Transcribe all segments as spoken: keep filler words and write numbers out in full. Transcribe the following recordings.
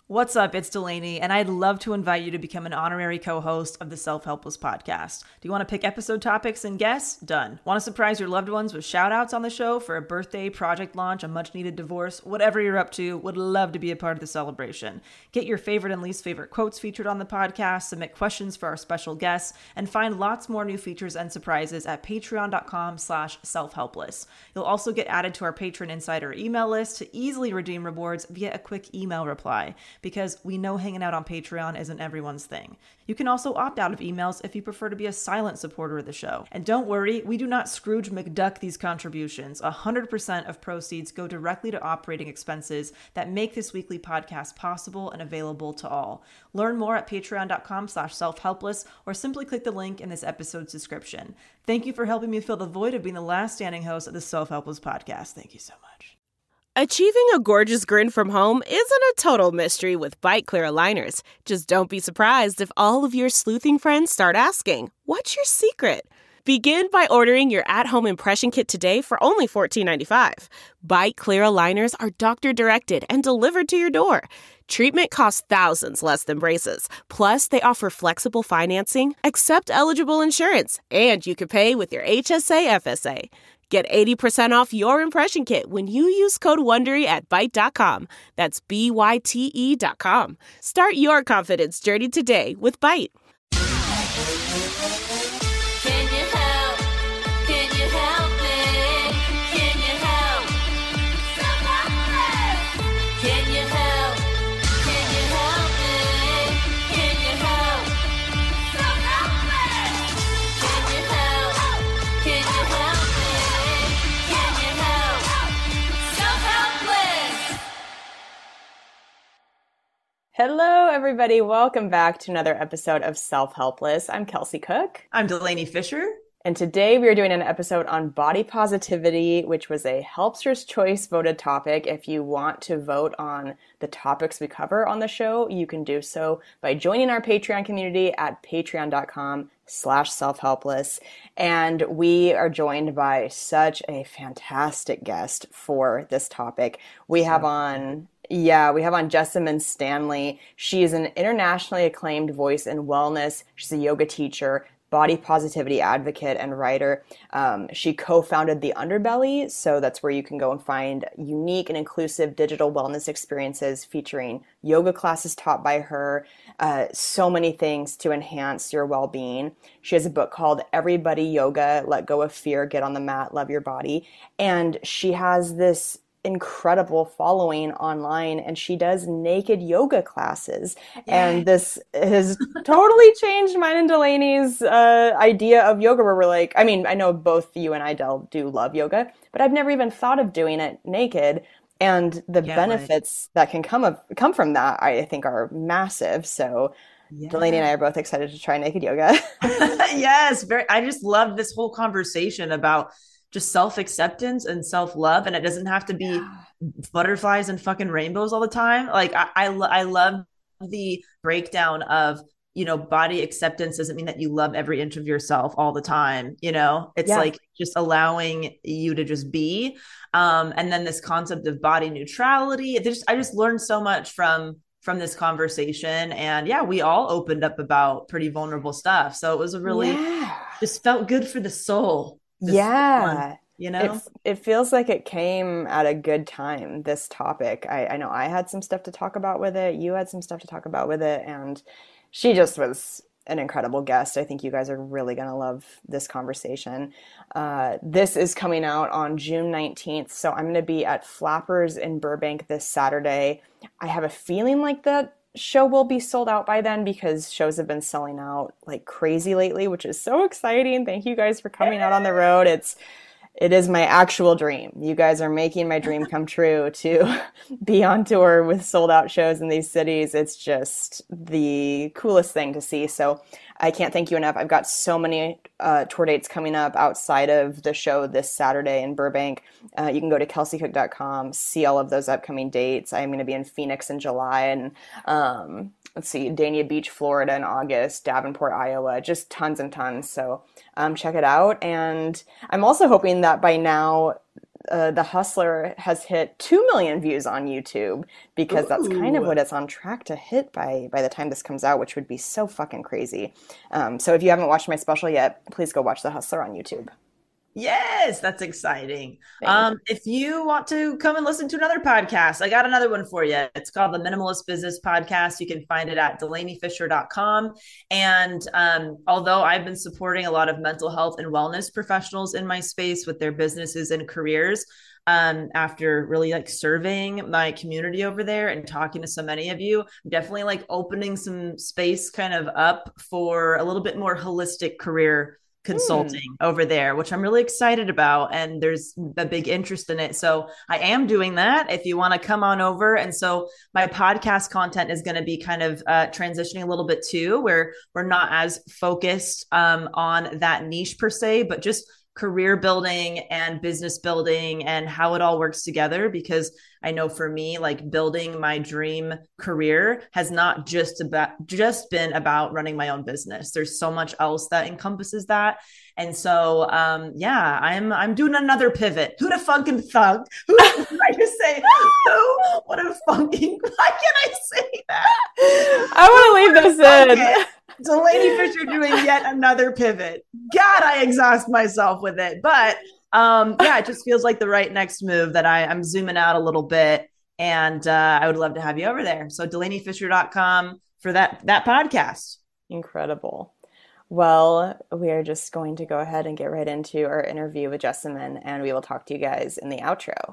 What's up? It's Delaney, and I'd love to invite you to become an honorary co-host of the Self-Helpless podcast. Do you want to pick episode topics and guests? Done. Want to surprise your loved ones with shout-outs on the show for a birthday, project launch, a much-needed divorce? Whatever you're up to, would love to be a part of the celebration. Get your favorite and least favorite quotes featured on the podcast, submit questions for our special guests, and find lots more new features and surprises at patreon.com slash self-helpless. You'll also get added to our Patron Insider email list to easily redeem rewards via a quick email reply, because we know hanging out on Patreon isn't everyone's thing. You can also opt out of emails if you prefer to be a silent supporter of the show. And don't worry, we do not Scrooge McDuck these contributions. one hundred percent of proceeds go directly to operating expenses that make this weekly podcast possible and available to all. Learn more at patreon.com slash self-helpless or simply click the link in this episode's description. Thank you for helping me fill the void of being the last standing host of the Self-Helpless podcast. Thank you so much. Achieving a gorgeous grin from home isn't a total mystery with Byte Clear aligners. Just don't be surprised if all of your sleuthing friends start asking, "What's your secret?" Begin by ordering your at-home impression kit today for only fourteen ninety-five. Byte Clear aligners are doctor-directed and delivered to your door. Treatment costs thousands less than braces. Plus, they offer flexible financing, accept eligible insurance, and you can pay with your H S A F S A. Get eighty percent off your impression kit when you use code WONDERY at byte dot com. That's B Y T E dot com. Start your confidence journey today with Byte. Can you help? Can you help me? Can you help? Self-helpless! Can you help? Can you help me? Can you help? Self-helpless! Can you help? Can you help me? Can you help? Self-helpless! Hello, everybody. Welcome back to another episode of Self-Helpless. I'm Kelsey Cook. I'm Delaney Fisher. And today we are doing an episode on body positivity, which was a Helpster's Choice voted topic. If you want to vote on the topics we cover on the show, you can do so by joining our Patreon community at patreon.com slash self-helpless. And we are joined by such a fantastic guest for this topic. We have on... Yeah, we have on Jessamyn Stanley. She is an internationally acclaimed voice in wellness. She's a yoga teacher, body positivity advocate, and writer. Um, she co-founded The Underbelly, so that's where you can go and find unique and inclusive digital wellness experiences featuring yoga classes taught by her, uh, so many things to enhance your well-being. She has a book called Everybody Yoga, Let Go of Fear, Get on the Mat, Love Your Body. And she has this incredible following online, and she does naked yoga classes. Yeah. And this has totally changed mine and Delaney's uh, idea of yoga, where we're like, I mean, I know both you and I, Del, do love yoga, but I've never even thought of doing it naked. And the yeah, benefits right. that can come of come from that, I think, are massive. So yeah. Delaney and I are both excited to try naked yoga. Yes, very. I just love this whole conversation about just self-acceptance and self-love. And it doesn't have to be yeah. butterflies and fucking rainbows all the time. Like I, I, lo- I love the breakdown of, you know, body acceptance doesn't mean that you love every inch of yourself all the time. You know, it's yeah. like just allowing you to just be. Um, and then this concept of body neutrality. Just, I just learned so much from, from this conversation. And yeah, we all opened up about pretty vulnerable stuff. So it was a really, yeah. just felt good for the soul. This yeah. One, you know, it, it feels like it came at a good time, this topic. I, I know I had some stuff to talk about with it. You had some stuff to talk about with it. And she just was an incredible guest. I think you guys are really going to love this conversation. Uh, this is coming out on June nineteenth. So I'm going to be at Flappers in Burbank this Saturday. I have a feeling like that show will be sold out by then, because shows have been selling out like crazy lately, which is so exciting. Thank you guys for coming out on the road. It's it is my actual dream. You guys are making my dream come true to be on tour with sold out shows in these cities. It's just the coolest thing to see. So I can't thank you enough. I've got so many uh, tour dates coming up outside of the show this Saturday in Burbank. Uh, you can go to kelsey cook dot com, see all of those upcoming dates. I'm going to be in Phoenix in July, and um, let's see, Dania Beach, Florida in August, Davenport, Iowa, just tons and tons. So um, check it out. And I'm also hoping that by now uh, The Hustler has hit two million views on YouTube because Ooh. That's kind of what it's on track to hit by by the time this comes out, which would be so fucking crazy. Um, so if you haven't watched my special yet, please go watch The Hustler on YouTube. Yes, that's exciting. Um, if you want to come and listen to another podcast, I got another one for you. It's called the Minimalist Business Podcast. You can find it at delaney fisher dot com. And um, although I've been supporting a lot of mental health and wellness professionals in my space with their businesses and careers, um, after really like surveying my community over there and talking to so many of you, I'm definitely like opening some space kind of up for a little bit more holistic career consulting mm. over there, which I'm really excited about. And there's a big interest in it. So I am doing that if you want to come on over. And so my podcast content is going to be kind of uh, transitioning a little bit too, where we're not as focused um, on that niche per se, but just career building and business building and how it all works together. Because I know for me, like building my dream career has not just about just been about running my own business. There's so much else that encompasses that. And so, um, yeah, I'm, I'm doing another pivot. Who'd have fucking thunk? Who did I just say? Who would have fucking, why can't I say that? I want to leave this in. Okay. Delaney Fisher doing yet another pivot. God, I exhaust myself with it. But um, yeah, it just feels like the right next move that I, I'm zooming out a little bit. And uh, I would love to have you over there. So delaney fisher dot com for that, that podcast. Incredible. Well, we are just going to go ahead and get right into our interview with Jessamyn, and we will talk to you guys in the outro.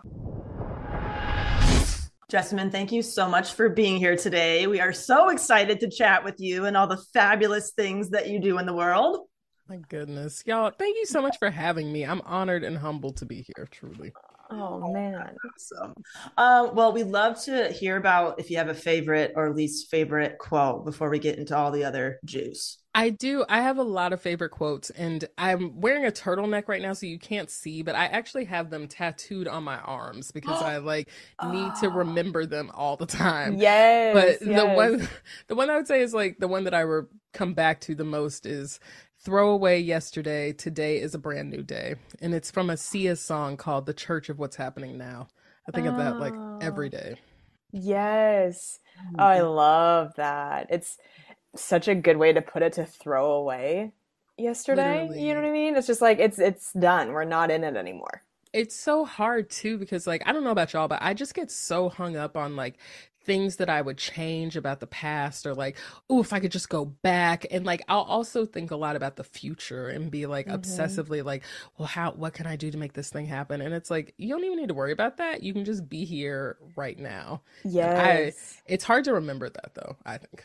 Jessamyn, thank you so much for being here today. We are so excited to chat with you and all the fabulous things that you do in the world. My goodness. Y'all, thank you so much for having me. I'm honored and humbled to be here, truly. Oh, man. Awesome. Uh, well, we'd love to hear about if you have a favorite or least favorite quote before we get into all the other juice. I do. I have a lot of favorite quotes, and I'm wearing a turtleneck right now, so you can't see, but I actually have them tattooed on my arms because I like need to remember them all the time. Yes. But yes. the one, the one I would say is like the one that I re- come back to the most is throw away yesterday. Today is a brand new day. And it's from a Sia song called The Church of What's Happening Now. I think oh. of that like every day. Yes. Oh, I love that. It's such a good way to put it, to throw away yesterday. Literally. You know what I mean? It's just like, it's, it's done. We're not in it anymore. It's so hard too, because like, I don't know about y'all, but I just get so hung up on like things that I would change about the past, or like, oh, if I could just go back. And like, I'll also think a lot about the future and be like mm-hmm. obsessively like, well, how, what can I do to make this thing happen? And it's like, you don't even need to worry about that. You can just be here right now. Yes. I, it's hard to remember that though, I think.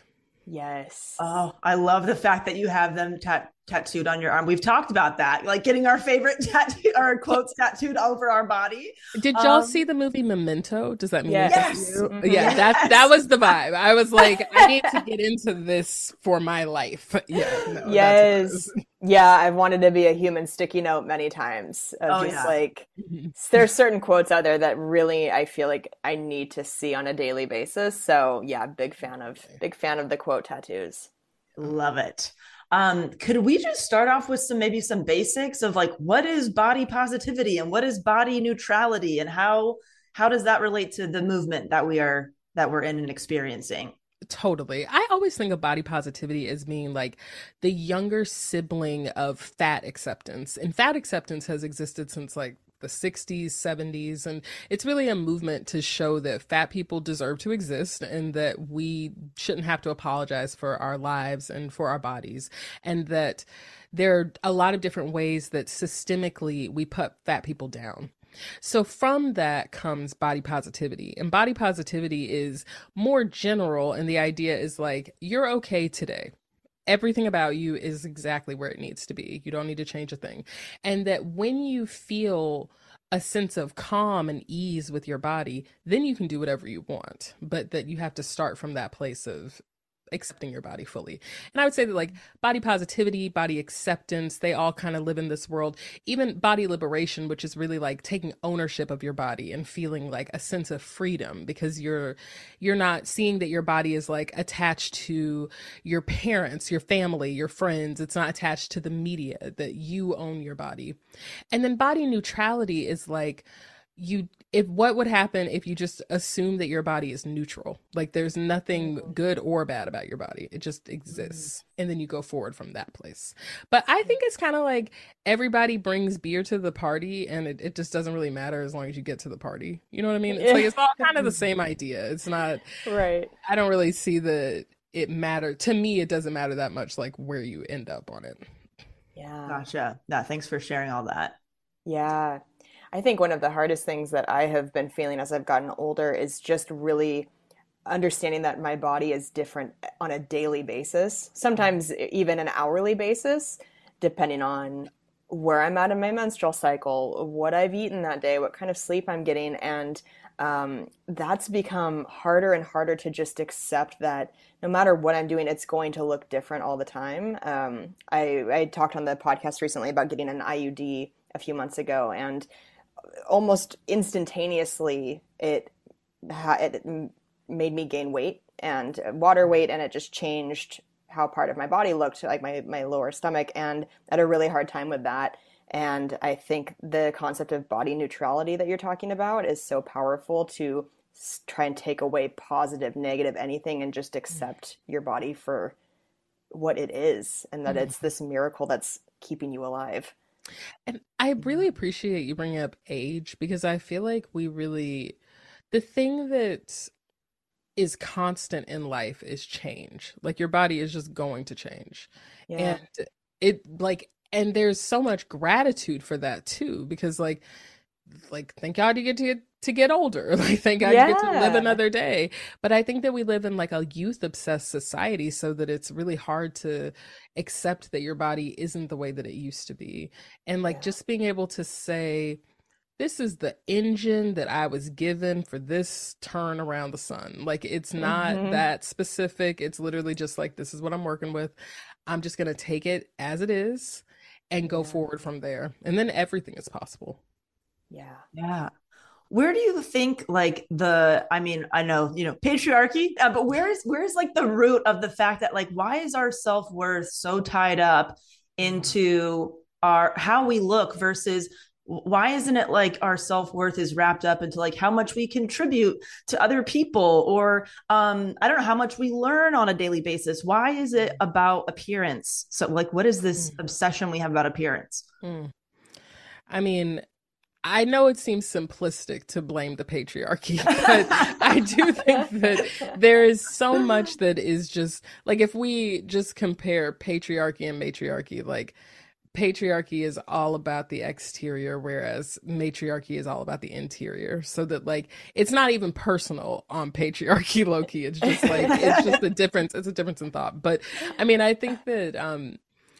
Yes. Oh, I love the fact that you have them tat- tattooed on your arm. We've talked about that, like getting our favorite tattoo or quotes tattooed over our body. Did y'all um, see the movie Memento? Does that mean yes. yes. Mm-hmm. Yeah, yes. that that was the vibe. I was like, I need to get into this for my life. Yeah. No, yes. Yeah, I've wanted to be a human sticky note many times. Of oh, just yeah. like, there's certain quotes out there that really I feel like I need to see on a daily basis. So yeah, big fan of big fan of the quote tattoos. Love it. Um, could we just start off with some maybe some basics of like what is body positivity and what is body neutrality, and how how does that relate to the movement that we are that we're in and experiencing? Totally. I always think of body positivity as being like the younger sibling of fat acceptance. And fat acceptance has existed since like the sixties, seventies. And it's really a movement to show that fat people deserve to exist and that we shouldn't have to apologize for our lives and for our bodies. And that there are a lot of different ways that systemically we put fat people down. So from that comes body positivity, and body positivity is more general. And the idea is like, you're okay today. Everything about you is exactly where it needs to be. You don't need to change a thing. And that when you feel a sense of calm and ease with your body, then you can do whatever you want, but that you have to start from that place of accepting your body fully. And I would say that like body positivity, body acceptance, they all kind of live in this world. Even body liberation, which is really like taking ownership of your body and feeling like a sense of freedom, because you're you're not seeing that your body is like attached to your parents, your family, your friends. It's not attached to the media, that you own your body. And then body neutrality is like you if what would happen if you just assume that your body is neutral, like there's nothing good or bad about your body, it just exists, and then you go forward from that place. But I think it's kind of like everybody brings beer to the party, and it, it just doesn't really matter as long as you get to the party, you know what I mean? It's like it's all kind of the same idea. It's not Right. I don't really see that it matter to me. It doesn't matter that much like where you end up on it. Yeah. Gotcha. Yeah, thanks for sharing all that. Yeah. I think one of the hardest things that I have been feeling as I've gotten older is just really understanding that my body is different on a daily basis, sometimes even an hourly basis, depending on where I'm at in my menstrual cycle, what I've eaten that day, what kind of sleep I'm getting. And um, that's become harder and harder to just accept that no matter what I'm doing, it's going to look different all the time. Um, I, I talked on the podcast recently about getting an I U D a few months ago, and almost instantaneously it, ha- it made me gain weight and water weight, and it just changed how part of my body looked, like my, my lower stomach, and I had a really hard time with that. And I think the concept of body neutrality that you're talking about is so powerful to s- try and take away positive, negative, anything, and just accept your body for what it is, and that it's this miracle that's keeping you alive. And I really appreciate you bringing up age, because I feel like we really, the thing that is constant in life is change. Like your body is just going to change. Yeah. And it like, and there's so much gratitude for that too, because like, like thank God you get to get to get older. Like thank God you get to live Yeah. another day. But I think that we live in like a youth obsessed society, so that it's really hard to accept that your body isn't the way that it used to be. And like Yeah. just being able to say, this is the engine that I was given for this turn around the sun. Like it's not Mhm. that specific. It's literally just like, this is what I'm working with. I'm just going to take it as it is and go Yeah. forward from there. And then everything is possible. Yeah. Yeah. Where do you think like the, I mean, I know, you know, patriarchy, uh, but where is, where is like the root of the fact that like, why is our self-worth so tied up into our, how we look versus why isn't it like our self-worth is wrapped up into like how much we contribute to other people, or um I don't know, how much we learn on a daily basis? Why is it about appearance? So like, what is this Mm. obsession we have about appearance? Mm. I mean, I know it seems simplistic to blame the patriarchy, but I do think that there is so much that is just like, if we just compare patriarchy and matriarchy, like patriarchy is all about the exterior, whereas matriarchy is all about the interior. So that like, it's not even personal on patriarchy, low key. It's just like, it's just a difference. It's a difference in thought. But I mean, I think that, um,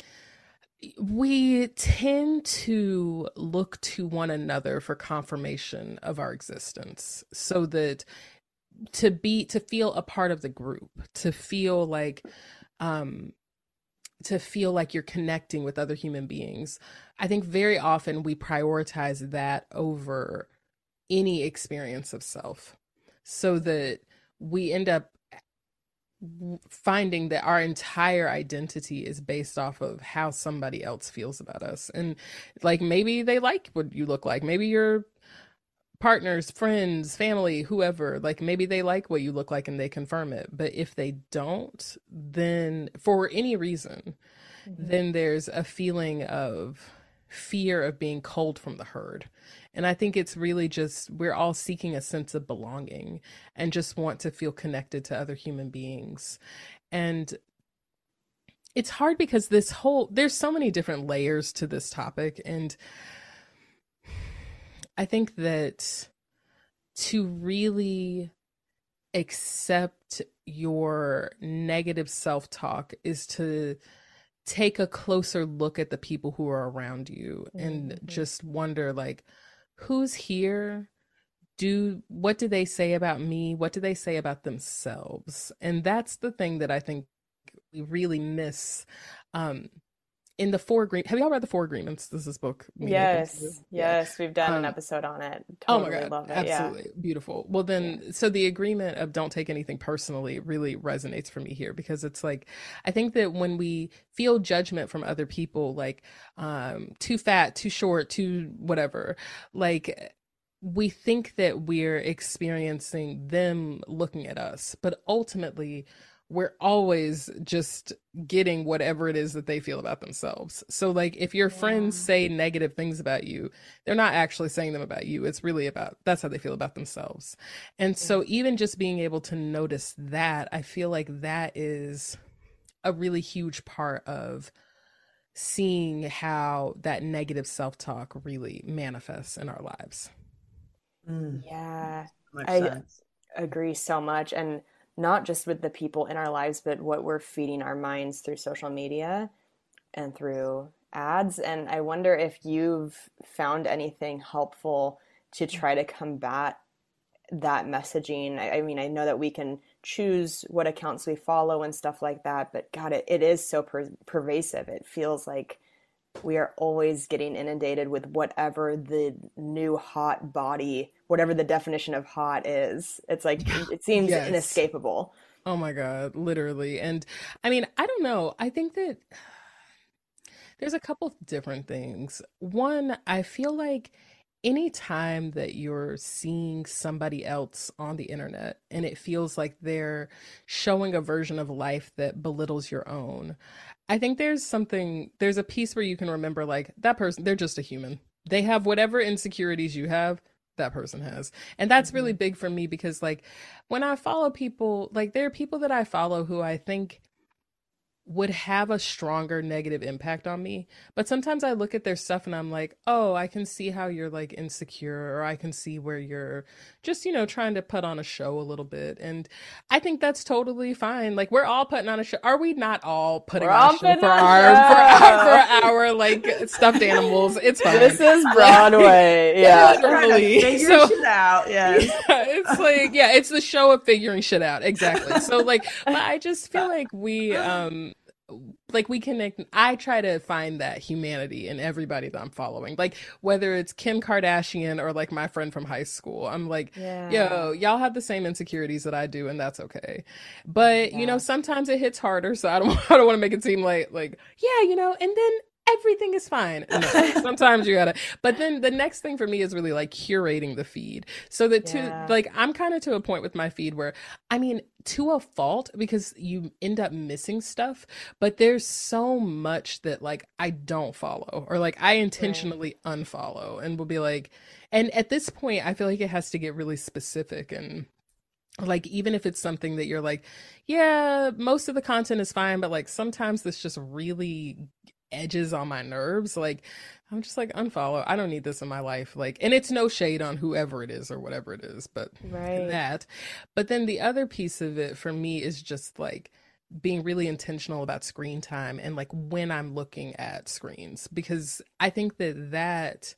we tend to look to one another for confirmation of our existence, so that to be to feel a part of the group, to feel like um to feel like you're connecting with other human beings. I think very often we prioritize that over any experience of self, so that we end up finding that our entire identity is based off of how somebody else feels about us. And like, maybe they like what you look like, maybe your partners, friends, family, whoever, like maybe they like what you look like and they confirm it. But if they don't, then for any reason, then there's a feeling of fear of being culled from the herd. And I think it's really just, we're all seeking a sense of belonging and just want to feel connected to other human beings. And it's hard because this whole, there's so many different layers to this topic. And I think that to really accept your negative self-talk is to take a closer look at the people who are around you and Mhm. just wonder, like, who's here? Do what do they say about me? What do they say about themselves? And that's the thing that I think we really miss. Um, in the Four Agreements, have y'all read the Four Agreements? This is book. me and Nathan, too. Yes. Yeah. Yes. We've done an Um, episode on it. Oh my Totally God, love it. absolutely beautiful. Well, then, so the agreement of don't take anything personally really resonates for me here, because it's like, I think that when we feel judgment from other people, like um, too fat, too short, too whatever, like we think that we're experiencing them looking at us, but ultimately we're always just getting whatever it is that they feel about themselves. So like if your friends say negative things about you, they're not actually saying them about you. It's really about, that's how they feel about themselves. And so even just being able to notice that, I feel like that is a really huge part of seeing how that negative self-talk really manifests in our lives. Mm, Yeah, makes I sense. agree so much. And not just with the people in our lives, but what we're feeding our minds through social media and through ads. And I wonder if you've found anything helpful to try to combat that messaging. I, I mean, I know that we can choose what accounts we follow and stuff like that, but God, it, it is so per- pervasive. It feels like we are always getting inundated with whatever the new hot body, whatever the definition of hot is. It's like, it seems Yes. inescapable. Oh my God, literally. And I mean, I don't know. I think that there's a couple different things. One, I feel like anytime that you're seeing somebody else on the internet and it feels like they're showing a version of life that belittles your own, I think there's something, there's a piece where you can remember like that person, they're just a human. They have whatever insecurities you have, that person has. And that's really big for me because like when I follow people, like there are people that I follow who I think would have a stronger negative impact on me. But sometimes I look at their stuff and I'm like, oh, I can see how you're like insecure, or I can see where you're just, you know, trying to put on a show a little bit. And I think that's totally fine. Like we're all putting on a show. Are we not all putting We're on all a show putting for on a our, for our, show. for our like stuffed animals? It's fine. This is Broadway. Yeah. Literally. Figure So- shit out. Yes. Yeah, it's like, yeah, it's the show of figuring shit out. Exactly. So like, but I just feel like we, um, like we connect. I try to find that humanity in everybody that I'm following, like whether it's Kim Kardashian or like my friend from high school. I'm like, Yeah. yo, y'all have the same insecurities that I do, and that's okay. But you know, sometimes it hits harder, so I don't, I don't want to make it seem like, like, yeah, you know, and then everything is fine. No, sometimes you gotta. But then the next thing for me is really like curating the feed, so that to Yeah. like I'm kind of to a point with my feed where, I mean, to a fault, because you end up missing stuff, but there's so much that like I don't follow, or like I intentionally unfollow and will be like, and at this point I feel like it has to get really specific. And like even if it's something that you're like, yeah, most of the content is fine, but like sometimes this just really edges on my nerves, like I'm just like, unfollow. I don't need this in my life. Like, and it's no shade on whoever it is or whatever it is, but Right. that. But then the other piece of it for me is just like being really intentional about screen time and like when I'm looking at screens, because I think that that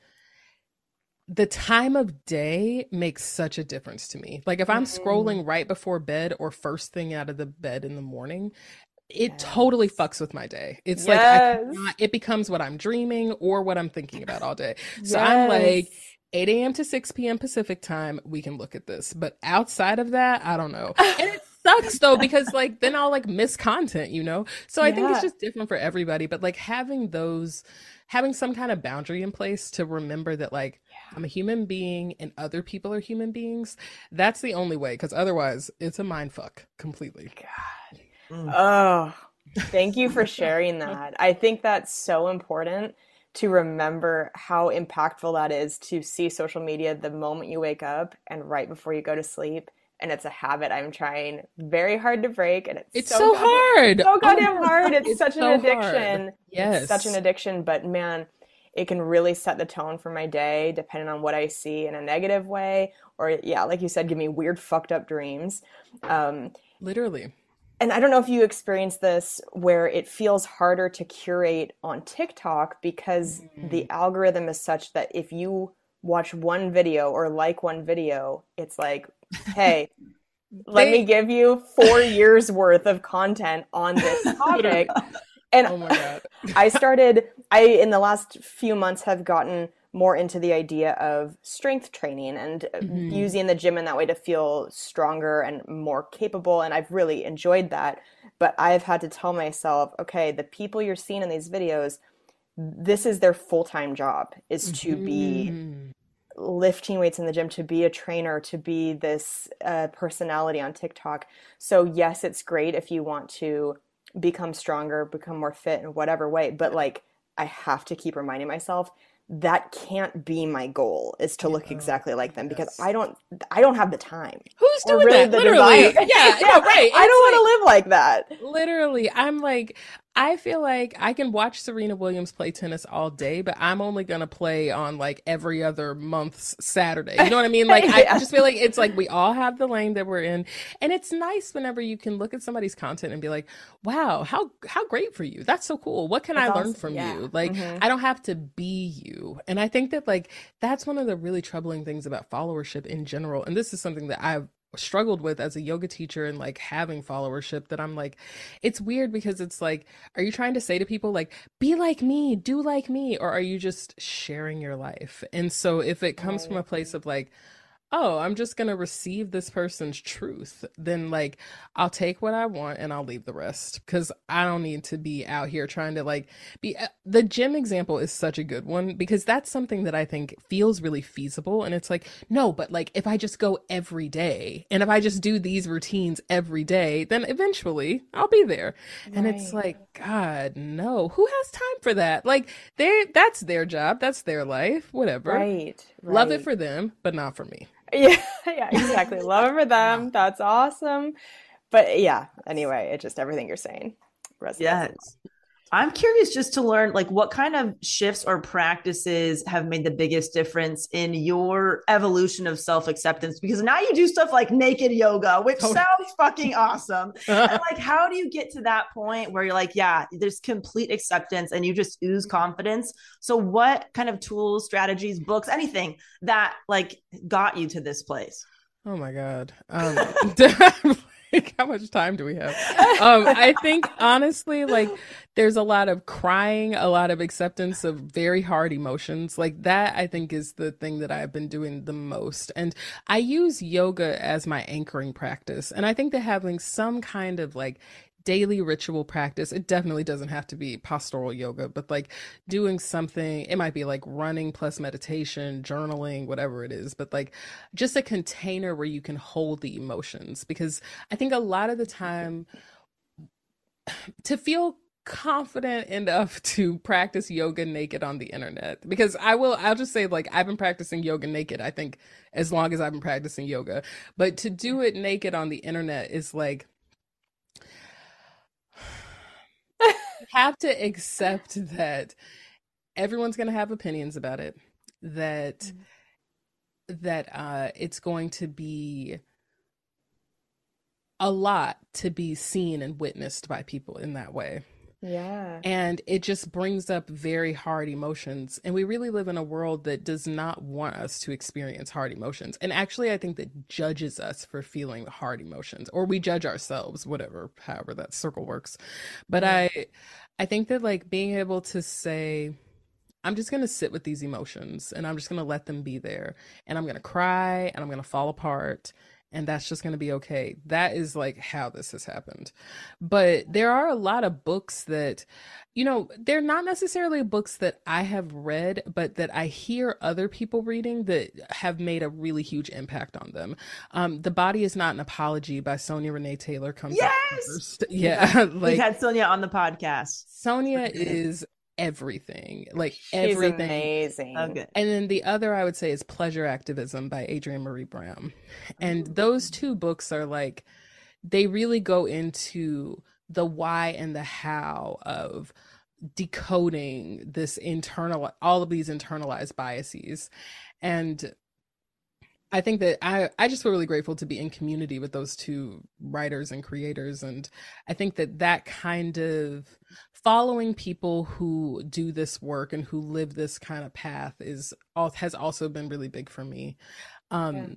the time of day makes such a difference to me. Like if I'm scrolling right before bed or first thing out of the bed in the morning, it totally fucks with my day. It's like I Yes. cannot, it becomes what I'm dreaming or what I'm thinking about all day. So I'm like, eight a.m. to six p.m. Pacific time, we can look at this. But outside of that, I don't know. And it sucks though, because like then I'll like miss content, you know? So I think it's Yeah. just different for everybody. But like having those, having some kind of boundary in place to remember that like I'm a human being and other people are human beings, that's the only way. Because otherwise, it's a mind fuck completely. Oh, thank you for sharing that. I think that's so important to remember how impactful that is, to see social media the moment you wake up and right before you go to sleep. And it's a habit I'm trying very hard to break. And it's, It's so, so goddamn- hard. So Oh goddamn my hard. God, It's, it's such so an hard. addiction. Yes. It's such an addiction, but man, it can really set the tone for my day depending on what I see in a negative way. Or yeah, like you said, give me weird fucked up dreams. Um, Literally. and I don't know if you experience this where it feels harder to curate on TikTok because the algorithm is such that if you watch one video or like one video, it's like, hey, let They- me give you four years worth of content on this topic. And Oh my God. I started, I, in the last few months, have gotten more into the idea of strength training and Mm-hmm. using the gym in that way to feel stronger and more capable. And I've really enjoyed that. But I've had to tell myself, okay, the people you're seeing in these videos, this is their full-time job, is to be Mm. lifting weights in the gym, to be a trainer, to be this uh, personality on TikTok. So yes, it's great if you want to become stronger, become more fit in whatever way, but like I have to keep reminding myself that can't be my goal, is to look exactly like them, because I don't I don't have the time. Who's Or doing really that? the Literally. desire. Yeah, no, right. I don't It's want to live like that. like, literally, I'm like, I feel like I can watch Serena Williams play tennis all day, but I'm only gonna play on like every other month's Saturday. You know what I mean? Like, I Yeah. just feel like it's like we all have the lane that we're in, and it's nice whenever you can look at somebody's content and be like, "Wow, how how great for you! That's so cool. What can I That's learn awesome. from Yeah. you?" Like, Mhm. I don't have to be you, and I think that like that's one of the really troubling things about followership in general. And this is something that I've struggled with as a yoga teacher and like having followership, that I'm like, it's weird because it's like, are you trying to say to people like, be like me, do like me, or are you just sharing your life? And so if it comes from a place of like, oh, I'm just going to receive this person's truth, then like I'll take what I want and I'll leave the rest, because I don't need to be out here trying to like be. uh, The gym example is such a good one, because that's something that I think feels really feasible. And it's like, no, but like if I just go every day and if I just do these routines every day, then eventually I'll be there. And it's Right. like, God, no, who has time for that? Like they that's their job, that's their life, whatever. Right. Love it right. for them, but not for me. Yeah, yeah, exactly. Love it for them. That's awesome. But yeah, anyway, it just everything you're saying resonates. Yes. I'm curious just to learn, like, what kind of shifts or practices have made the biggest difference in your evolution of self-acceptance? Because now you do stuff like naked yoga, which Totally. sounds fucking awesome. And like, how do you get to that point where you're like, yeah, there's complete acceptance and you just ooze confidence? So what kind of tools, strategies, books, anything that like got you to this place? Oh my God. Um, like, how much time do we have? Um, I think honestly, like there's a lot of crying, a lot of acceptance of very hard emotions. Like that, I think is the thing that I've been doing the most. And I use yoga as my anchoring practice. And I think that having some kind of like daily ritual practice, it definitely doesn't have to be pastoral yoga, but like doing something, it might be like running plus meditation, journaling, whatever it is, but like just a container where you can hold the emotions. Because I think a lot of the time, to feel confident enough to practice yoga naked on the internet, because I will I'll just say, like, I've been practicing yoga naked, I think, as long as I've been practicing yoga, but to do it naked on the internet is like, have to accept that everyone's going to have opinions about it, that mm-hmm. that uh it's going to be a lot to be seen and witnessed by people in that way. Yeah. And it just brings up very hard emotions. And we really live in a world that does not want us to experience hard emotions. And actually, I think that judges us for feeling hard emotions, or we judge ourselves, whatever, however that circle works. But yeah. I, I think that like being able to say, I'm just going to sit with these emotions and I'm just going to let them be there, and I'm going to cry and I'm going to fall apart, and that's just going to be okay. That is like how this has happened. But there are a lot of books that, you know, they're not necessarily books that I have read, but that I hear other people reading that have made a really huge impact on them. Um, The Body Is Not an Apology by Sonia Renee Taylor comes yes! out first. Yeah. Like, we had Sonia on the podcast. Sonia is everything, like She's everything. Amazing. Okay. And then the other I would say is Pleasure Activism by Adrienne Marie Brown. And those two books are like, they really go into the why and the how of decoding this internal, all of these internalized biases. And I think that I, I just feel really grateful to be in community with those two writers and creators. And I think that that kind of following people who do this work and who live this kind of path is has also been really big for me. Um,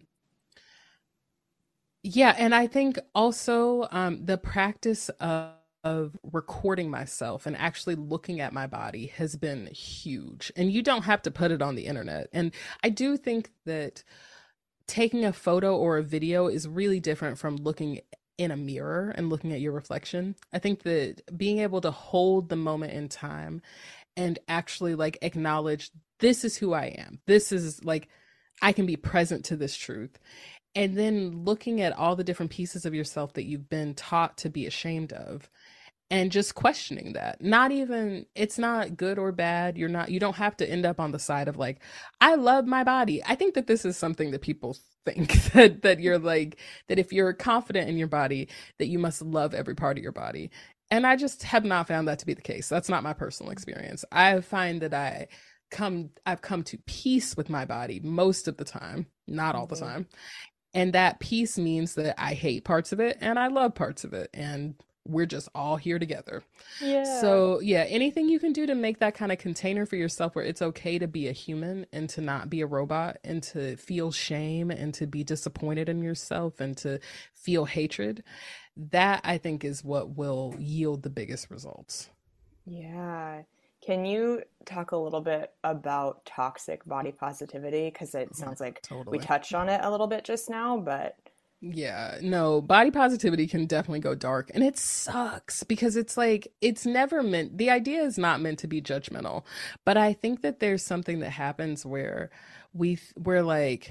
yeah. yeah. And I think also um, the practice of, of recording myself and actually looking at my body has been huge. And you don't have to put it on the internet. And I do think that taking a photo or a video is really different from looking in a mirror and looking at your reflection. I think that being able to hold the moment in time and actually like acknowledge, this is who I am. This is like, I can be present to this truth. And then looking at all the different pieces of yourself that you've been taught to be ashamed of, and just questioning that. Not even, it's not good or bad. You're not, you don't have to end up on the side of like, I love my body. I think that this is something that people think that, that you're like, that if you're confident in your body, that you must love every part of your body. And I just have not found that to be the case. That's not my personal experience. I find that I come, I've come to peace with my body most of the time, not all the time. And that peace means that I hate parts of it and I love parts of it. And we're just all here together. Yeah. So yeah, anything you can do to make that kind of container for yourself where it's okay to be a human and to not be a robot and to feel shame and to be disappointed in yourself and to feel hatred, that I think is what will yield the biggest results. Yeah. Can you talk a little bit about toxic body positivity? Because it sounds like Totally. we touched on it a little bit just now, but Yeah, no, body positivity can definitely go dark, and it sucks because it's like, it's never meant, the idea is not meant to be judgmental, but I think that there's something that happens where we, we're like,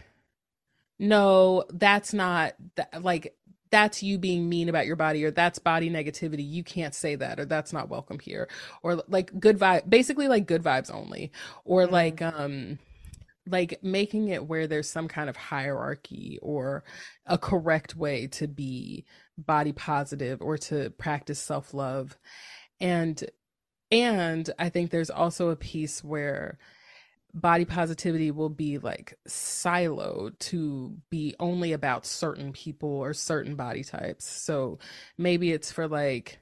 no, that's not, that, like, that's you being mean about your body, or that's body negativity. You can't say that, or that's not welcome here, or like good vibe, basically like good vibes only, or like, um, like making it where there's some kind of hierarchy or a correct way to be body positive or to practice self-love. And and I think there's also a piece where body positivity will be like siloed to be only about certain people or certain body types. So maybe it's for like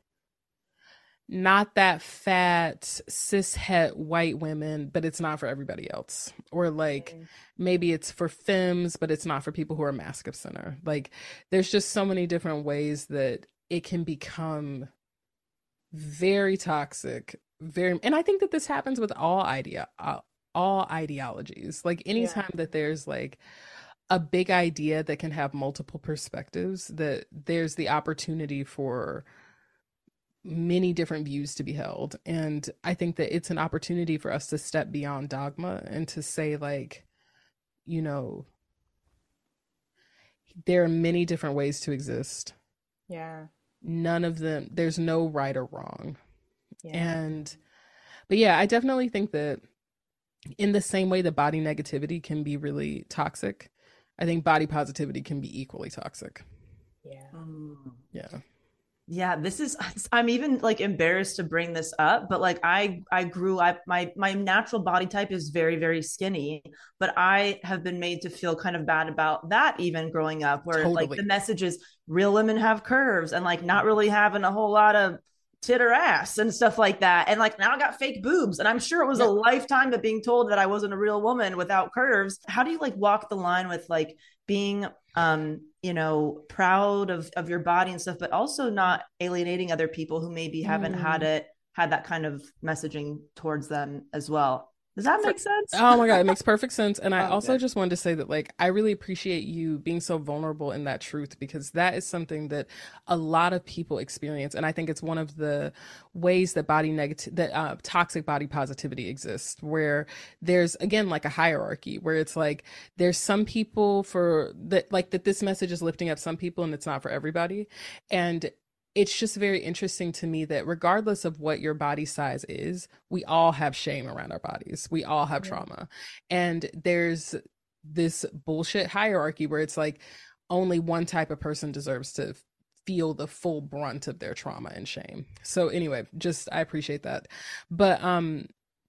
not that fat cis het white women, but it's not for everybody else. Or like maybe it's for femmes, but it's not for people who are mask of center. Like there's just so many different ways that it can become very toxic. Very, and I think that this happens with all idea, uh, all ideologies. Like anytime Yeah. that there's like a big idea that can have multiple perspectives, that there's the opportunity for many different views to be held. And I think that it's an opportunity for us to step beyond dogma and to say like, you know, there are many different ways to exist. yeah. None of them, there's no right or wrong. Yeah. And, but yeah, I definitely think that in the same way that body negativity can be really toxic, I think body positivity can be equally toxic. Yeah. Yeah. Yeah, this is, I'm even like embarrassed to bring this up, but like I I grew up, my my natural body type is very, very skinny, but I have been made to feel kind of bad about that even growing up, where like Totally. the message is real women have curves and like not really having a whole lot of tit or ass and stuff like that. And like now I got fake boobs, and I'm sure it was Yeah. a lifetime of being told that I wasn't a real woman without curves. How do you like walk the line with like being um you know proud of of your body and stuff, but also not alienating other people who maybe haven't had it had that kind of messaging towards them as well? Does that make sense? Oh my God, it makes perfect sense. And I Oh, also good. just wanted to say that, like, I really appreciate you being so vulnerable in that truth, because that is something that a lot of people experience. And I think it's one of the ways that body negative, that uh, toxic body positivity exists, where there's, again, like a hierarchy where it's like, there's some people for that, like that this message is lifting up some people and it's not for everybody. And it's just very interesting to me that regardless of what your body size is, we all have shame around our bodies. We all have trauma. And there's this bullshit hierarchy where it's like only one type of person deserves to feel the full brunt of their trauma and shame. So anyway, just I appreciate that. But um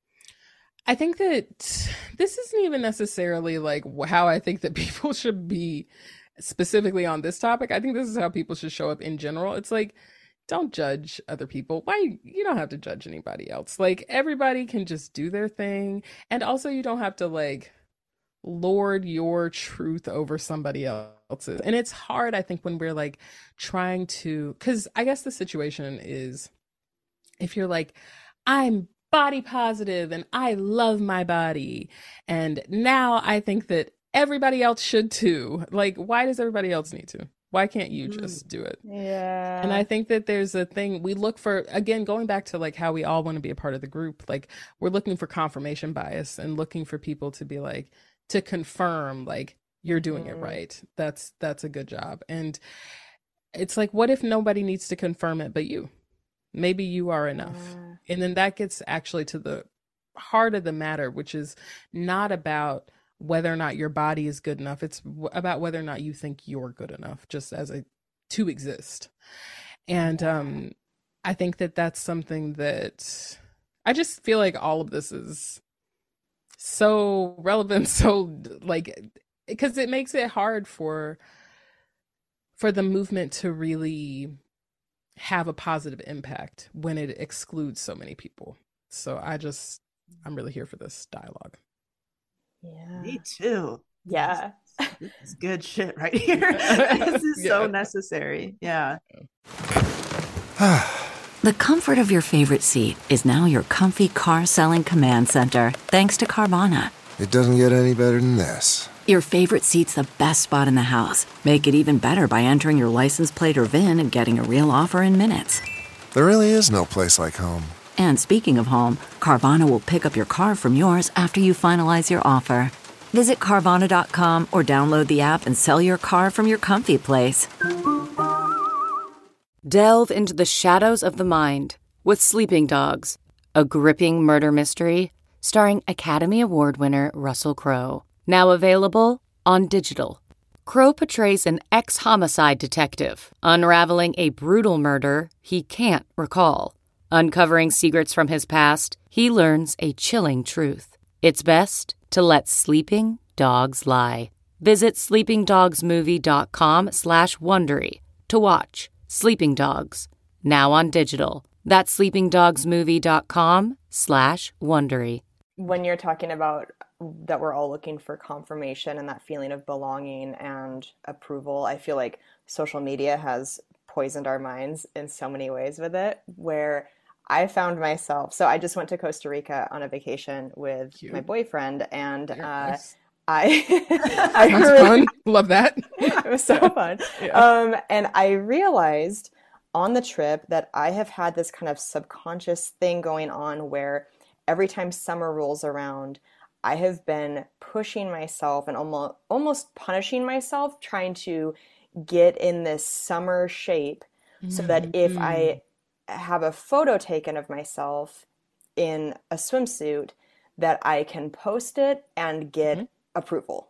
I think that this isn't even necessarily like how I think that people should be specifically on this topic. I think this is how people should show up in general. It's like, don't judge other people. Why? You don't have to judge anybody else. Like, everybody can just do their thing. And also, you don't have to like lord your truth over somebody else's. And it's hard, I think, when we're like trying to, because I guess the situation is, if you're like, I'm body positive and I love my body, and now I think that everybody else should too. Like, why does everybody else need to? Why can't you just do it? Yeah. And I think that there's a thing we look for, again, going back to like how we all want to be a part of the group. Like, we're looking for confirmation bias and looking for people to be like, to confirm like you're doing it right. That's that's a good job. And it's like, what if nobody needs to confirm it but you? Maybe you are enough. Yeah. And then that gets actually to the heart of the matter, which is not about whether or not your body is good enough. It's w- about whether or not you think you're good enough just as a to exist. And um I think that that's something that I just feel like all of this is so relevant, so like, because it makes it hard for for the movement to really have a positive impact when it excludes so many people. So I just, I'm really here for this dialogue. Yeah. Me too. Yeah. This is good shit right here. This is so Yeah. necessary. Yeah. The comfort of your favorite seat is now your comfy car selling command center, thanks to Carvana. It doesn't get any better than this. Your favorite seat's the best spot in the house. Make it even better by entering your license plate or V I N and getting a real offer in minutes. There really is no place like home. And speaking of home, Carvana will pick up your car from yours after you finalize your offer. Visit Carvana dot com or download the app and sell your car from your comfy place. Delve into the shadows of the mind with Sleeping Dogs, a gripping murder mystery starring Academy Award winner Russell Crowe. Now available on digital. Crowe portrays an ex-homicide detective unraveling a brutal murder he can't recall. Uncovering secrets from his past, he learns a chilling truth. It's best to let sleeping dogs lie. Visit sleepingdogsmovie.com slash Wondery to watch Sleeping Dogs, now on digital. That's sleepingdogsmovie.com slash Wondery. When you're talking about that we're all looking for confirmation and that feeling of belonging and approval, I feel like social media has poisoned our minds in so many ways with it, where I found myself, so I just went to Costa Rica on a vacation with Cute. my boyfriend, and Very uh, nice. I, I Sounds really- fun. Love that. it was so fun. Um, and I realized on the trip that I have had this kind of subconscious thing going on where every time summer rolls around, I have been pushing myself and almost almost punishing myself, trying to get in this summer shape so that if I have a photo taken of myself in a swimsuit, that I can post it and get approval.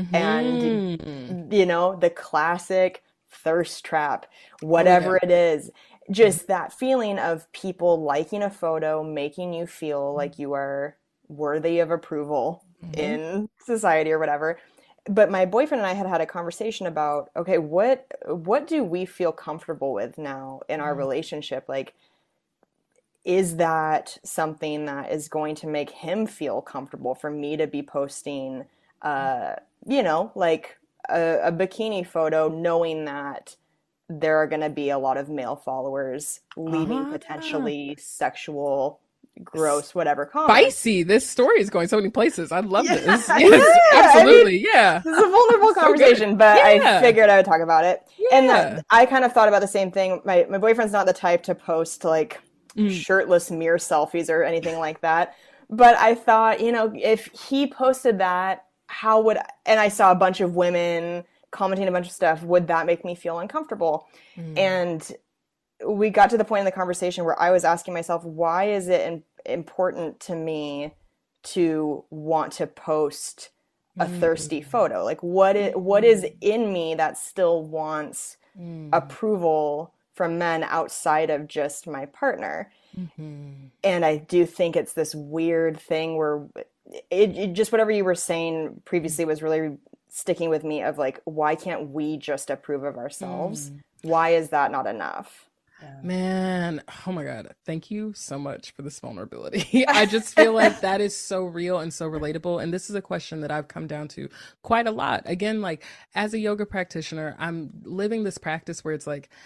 And, you know, the classic thirst trap, whatever it is, just that feeling of people liking a photo, making you feel like you are worthy of approval in society or whatever. But my boyfriend and I had had a conversation about, okay, what what do we feel comfortable with now in our relationship? Like, is that something that is going to make him feel comfortable for me to be posting, uh, you know, like a, a bikini photo, knowing that there are going to be a lot of male followers leaving potentially sexual, gross, whatever comments. Spicy. This story is going so many places. I love Yeah. this. Yeah, Yes, I mean, absolutely. Yeah. This is a vulnerable So good. conversation, but Yeah. I figured I would talk about it. And Yeah. that, I kind of thought about the same thing. My my boyfriend's not the type to post like Mm. shirtless mirror selfies or anything like that. But I thought, you know, if he posted that, how would, and I saw a bunch of women commenting a bunch of stuff, would that make me feel uncomfortable? Mm. And we got to the point in the conversation where I was asking myself, why is it in, important to me to want to post a thirsty photo? Like, what is, what is in me that still wants approval from men outside of just my partner? And I do think it's this weird thing where it, it just, whatever you were saying previously was really sticking with me, of like, why can't we just approve of ourselves? Why is that not enough? Man, oh my God. Thank you so much for this vulnerability. I just feel like that is so real and so relatable. And this is a question that I've come down to quite a lot. Again, like as a yoga practitioner, I'm living this practice where it's like,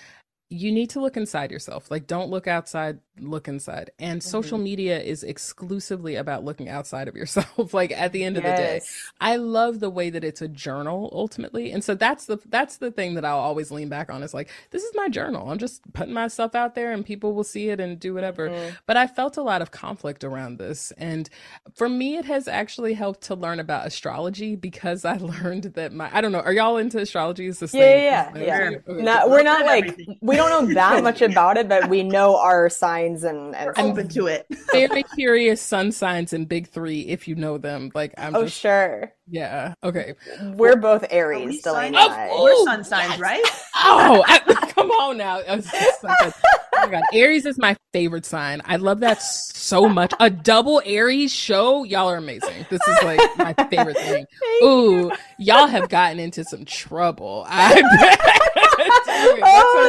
you need to look inside yourself. Like, don't look outside, look inside. And mm-hmm. social media is exclusively about looking outside of yourself. Like, at the end yes. of the day, I love the way that it's a journal ultimately. And so that's the that's the thing that I'll always lean back on, is like, this is my journal. I'm just putting myself out there and people will see it and do whatever. Mm-hmm. But I felt a lot of conflict around this. And for me, it has actually helped to learn about astrology, because I learned that my, I don't know, are y'all into astrology? Is this yeah, thing? Yeah, yeah. yeah. Okay. Not, we're not like, we don't know that much about it, but we know our signs and, and we're open to it. Very curious sun signs and big three, if you know them. Like, I'm oh just, sure. Yeah. Okay. We're both Aries, Delaney. Oh, we're sun signs, yes. right? Oh, I, come on now. Oh, so oh my God. Aries is my favorite sign. I love that so much. A double Aries show. Y'all are amazing. This is like my favorite thing. Thank Ooh, you. Y'all have gotten into some trouble. I bet. Dude,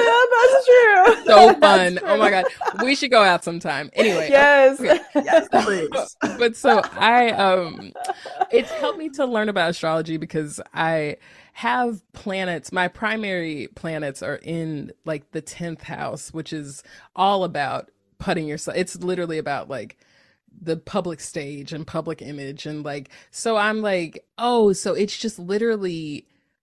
oh, yeah, that's true. So fun. True. Oh my God. We should go out sometime. Anyway. Yes. Okay. Yes, please. But so I, um, it's helped me to learn about astrology, because I have planets. My primary planets are in like the tenth house, which is all about putting yourself. It's literally about like the public stage and public image. And like, so I'm like, oh, so it's just literally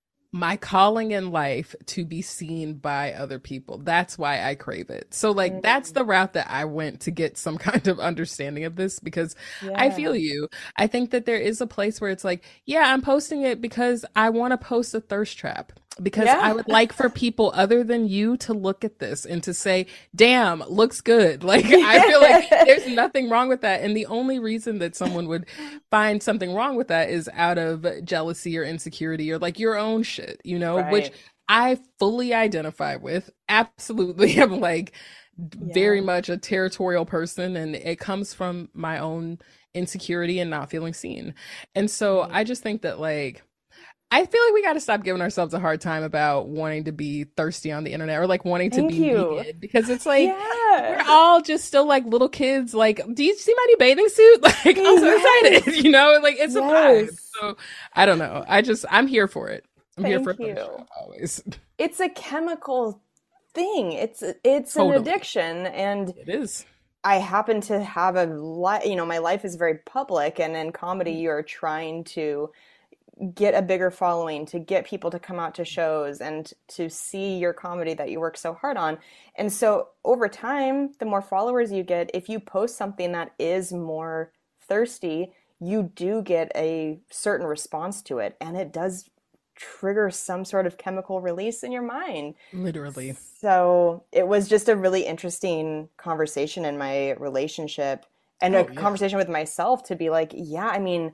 my calling in life to be seen by other people. That's why I crave it. So like, that's the route that I went to get some kind of understanding of this, because yeah. I feel you. I think that there is a place where it's like, yeah, I'm posting it because I want to post a thirst trap, because yeah. I would like for people other than you to look at this and to say, damn, looks good. Like, I feel like there's nothing wrong with that. And the only reason that someone would find something wrong with that is out of jealousy or insecurity or like your own shit, you know, right. which I fully identify with. Absolutely. I'm like yeah. very much a territorial person, and it comes from my own insecurity and not feeling seen. And so mm-hmm. I just think that like, I feel like we got to stop giving ourselves a hard time about wanting to be thirsty on the internet, or like wanting Thank to be you. naked, because it's like yeah. we're all just still like little kids. Like, do you see my new bathing suit? Like, I'm so yes. excited, you know, like it's yes. a vibe. So I don't know. I just, I'm here for it. I'm Thank here for you. it always. It's a chemical thing. It's, it's Totally. an addiction, and It is. I happen to have a lot, you know, my life is very public, and in comedy, you're trying to get a bigger following, to get people to come out to shows and to see your comedy that you work so hard on. And so over time, the more followers you get, if you post something that is more thirsty, you do get a certain response to it, and it does trigger some sort of chemical release in your mind. Literally. So it was just a really interesting conversation in my relationship, and Oh, a yeah. conversation with myself to be like, yeah, I mean,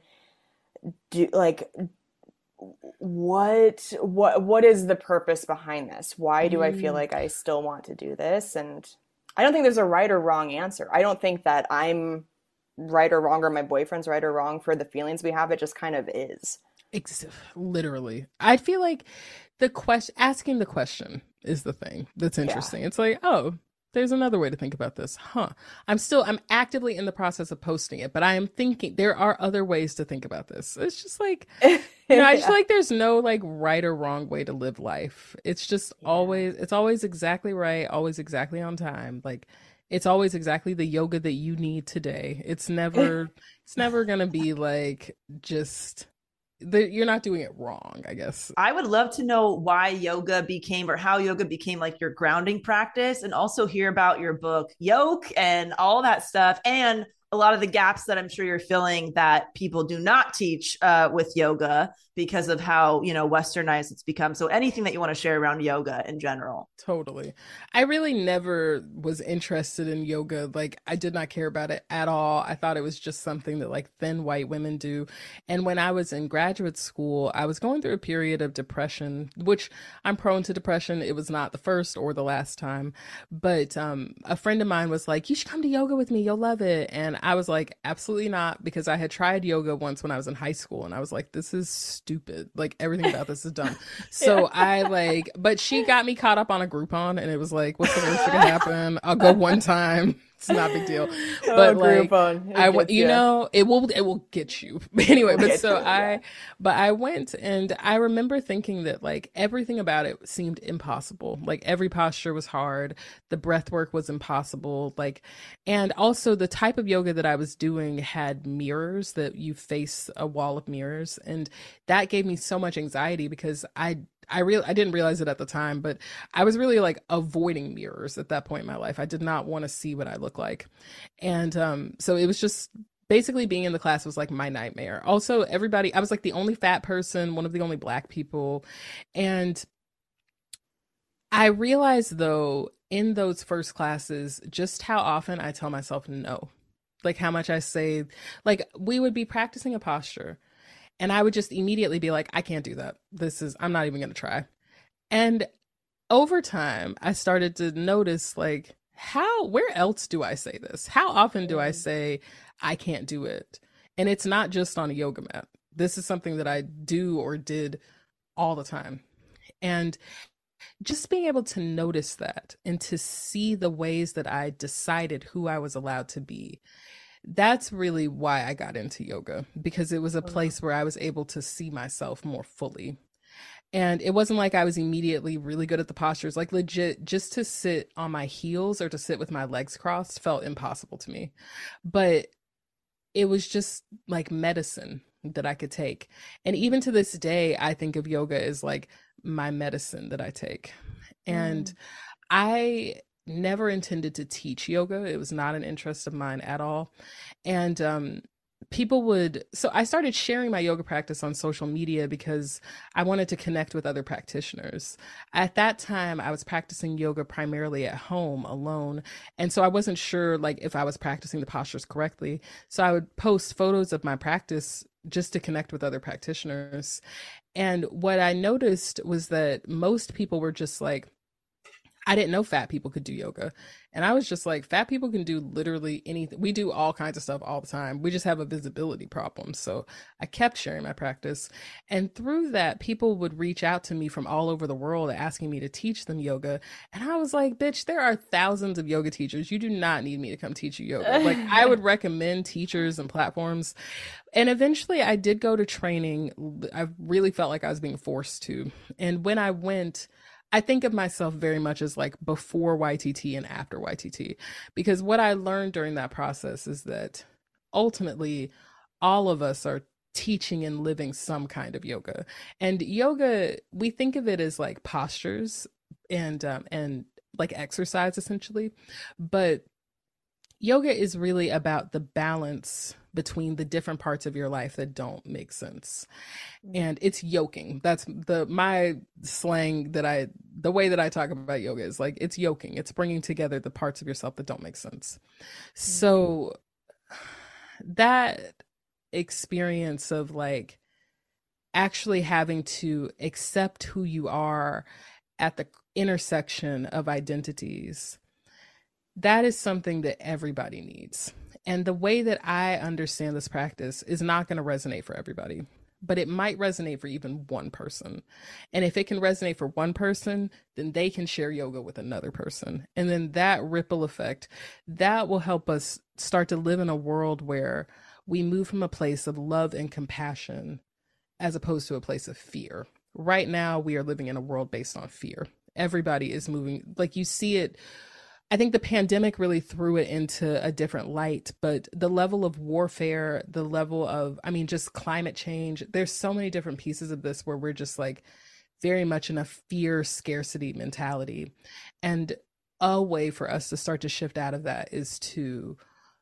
do like what what what is the purpose behind this? Why do I feel Mm. like I still want to do this? And I don't think there's a right or wrong answer. I don't think that I'm right or wrong, or my boyfriend's right or wrong for the feelings we have. It just kind of is. Ex- literally. I feel like the question, asking the question is the thing that's interesting. It's like, oh, there's another way to think about this. Huh. I'm still, I'm actively in the process of posting it, but I am thinking there are other ways to think about this. It's just like, you know, I just feel like there's no like right or wrong way to live life. It's just always, it's always exactly right, always exactly on time. Like, it's always exactly the yoga that you need today. It's never, it's never going to be like just, the, you're not doing it wrong, I guess. I would love to know why yoga became, or how yoga became like your grounding practice, and also hear about your book Yoke and all that stuff, and a lot of the gaps that I'm sure you're filling that people do not teach uh, with yoga because of how, you know, westernized it's become. So anything that you want to share around yoga in general. Totally. I really never was interested in yoga. Like, I did not care about it at all. I thought it was just something that like thin white women do. And when I was in graduate school, I was going through a period of depression, which I'm prone to depression. It was not the first or the last time, but um, a friend of mine was like, you should come to yoga with me. You'll love it. And I was like, absolutely not, because I had tried yoga once when I was in high school, and I was like, this is stupid. Like, everything about this is dumb. So yeah. I like, but she got me caught up on a Groupon, and it was like, what's the worst that can happen? I'll go one time. It's not a big deal. But oh, like, Groupon. It I went, gets you ya. know, it will, it will get you. Anyway, but get so you, I, yeah. but I went and I remember thinking that like everything about it seemed impossible. Like every posture was hard. The breath work was impossible. Like, and also the type of yoga that I was doing had mirrors that you face a wall of mirrors. And that gave me so much anxiety because I I real I didn't realize it at the time, but I was really like avoiding mirrors at that point in my life. I did not want to see what I look like. And um, so it was just basically being in the class was like my nightmare. Also, everybody, I was like the only fat person, one of the only Black people. And I realized though, in those first classes, just how often I tell myself no. Like how much I say, like we would be practicing a posture. And I would just immediately be like, I can't do that. This is, I'm not even going to try. And over time, I started to notice like, how, where else do I say this? How often do I say, I can't do it? And it's not just on a yoga mat. This is something that I do or did all the time. And just being able to notice that and to see the ways that I decided who I was allowed to be. That's really why I got into yoga, because it was a place where I was able to see myself more fully. And it wasn't like I was immediately really good at the postures. Like legit, just to sit on my heels or to sit with my legs crossed felt impossible to me. But it was just like medicine that I could take. And even to this day, I think of yoga as like my medicine that I take. And mm. I never intended to teach yoga. It was not an interest of mine at all. And um, people would, so I started sharing my yoga practice on social media because I wanted to connect with other practitioners. At that time, I was practicing yoga primarily at home alone. And so I wasn't sure like if I was practicing the postures correctly. So I would post photos of my practice just to connect with other practitioners. And what I noticed was that most people were just like, I didn't know fat people could do yoga. And I was just like, fat people can do literally anything. We do all kinds of stuff all the time. We just have a visibility problem. So I kept sharing my practice. And through that, people would reach out to me from all over the world asking me to teach them yoga. And I was like, bitch, there are thousands of yoga teachers. You do not need me to come teach you yoga. Like I would recommend teachers and platforms. And eventually I did go to training. I really felt like I was being forced to. And when I went, I think of myself very much as like before Y T T and after Y T T, because what I learned during that process is that ultimately all of us are teaching and living some kind of yoga. And yoga, we think of it as like postures and um, and like exercise essentially, but yoga is really about the balance between the different parts of your life that don't make sense. And it's yoking. That's the, my slang that I, the way that I talk about yoga is like, it's yoking. It's bringing together the parts of yourself that don't make sense. So that experience of like actually having to accept who you are at the intersection of identities, that is something that everybody needs. And the way that I understand this practice is not going to resonate for everybody, but it might resonate for even one person. And if it can resonate for one person, then they can share yoga with another person. And then that ripple effect, that will help us start to live in a world where we move from a place of love and compassion as opposed to a place of fear. Right now, we are living in a world based on fear. Everybody is moving, like you see it. I think the pandemic really threw it into a different light, but the level of warfare, the level of, I mean, just climate change, there's so many different pieces of this where we're just like very much in a fear scarcity mentality. And a way for us to start to shift out of that is to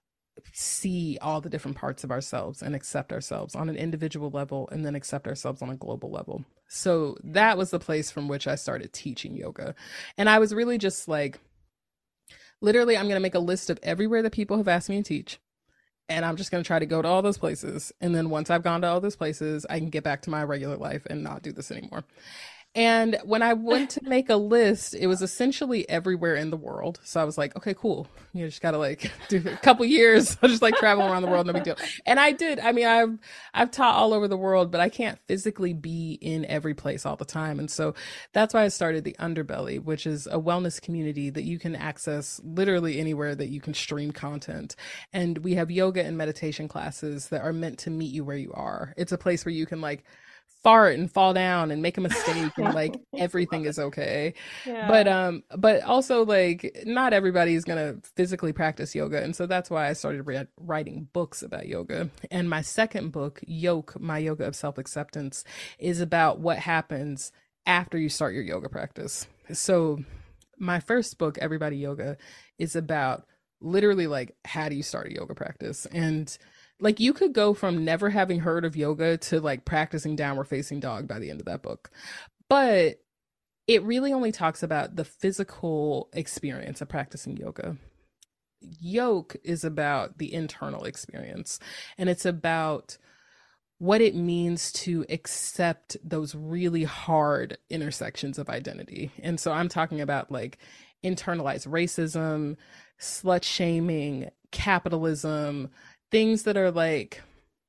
see all the different parts of ourselves and accept ourselves on an individual level and then accept ourselves on a global level. So that was the place from which I started teaching yoga. And I was really just like, literally, I'm going to make a list of everywhere that people have asked me to teach. And I'm just going to try to go to all those places. And then once I've gone to all those places, I can get back to my regular life and not do this anymore. And when I went to make a list, it was essentially everywhere in the world. So I was like, okay, cool. You just gotta like do a couple years. I'll just like travel around the world, no big deal. And I did. I mean, I've I've taught all over the world, but I can't physically be in every place all the time. And so that's why I started the Underbelly, which is a wellness community that you can access literally anywhere that you can stream content. And we have yoga and meditation classes that are meant to meet you where you are. It's a place where you can like fart and fall down and make a mistake and like everything is okay. Yeah. But um but also like not everybody is going to physically practice yoga, and so that's why I started re- writing books about yoga. And my second book, Yoke, My Yoga of Self-Acceptance, is about what happens after you start your yoga practice. So my first book, Everybody Yoga, is about literally like how do you start a yoga practice. And like you could go from never having heard of yoga to like practicing downward facing dog by the end of that book. But it really only talks about the physical experience of practicing yoga. Yoke is about the internal experience, and it's about what it means to accept those really hard intersections of identity. And so I'm talking about like internalized racism, slut shaming, capitalism, things that are like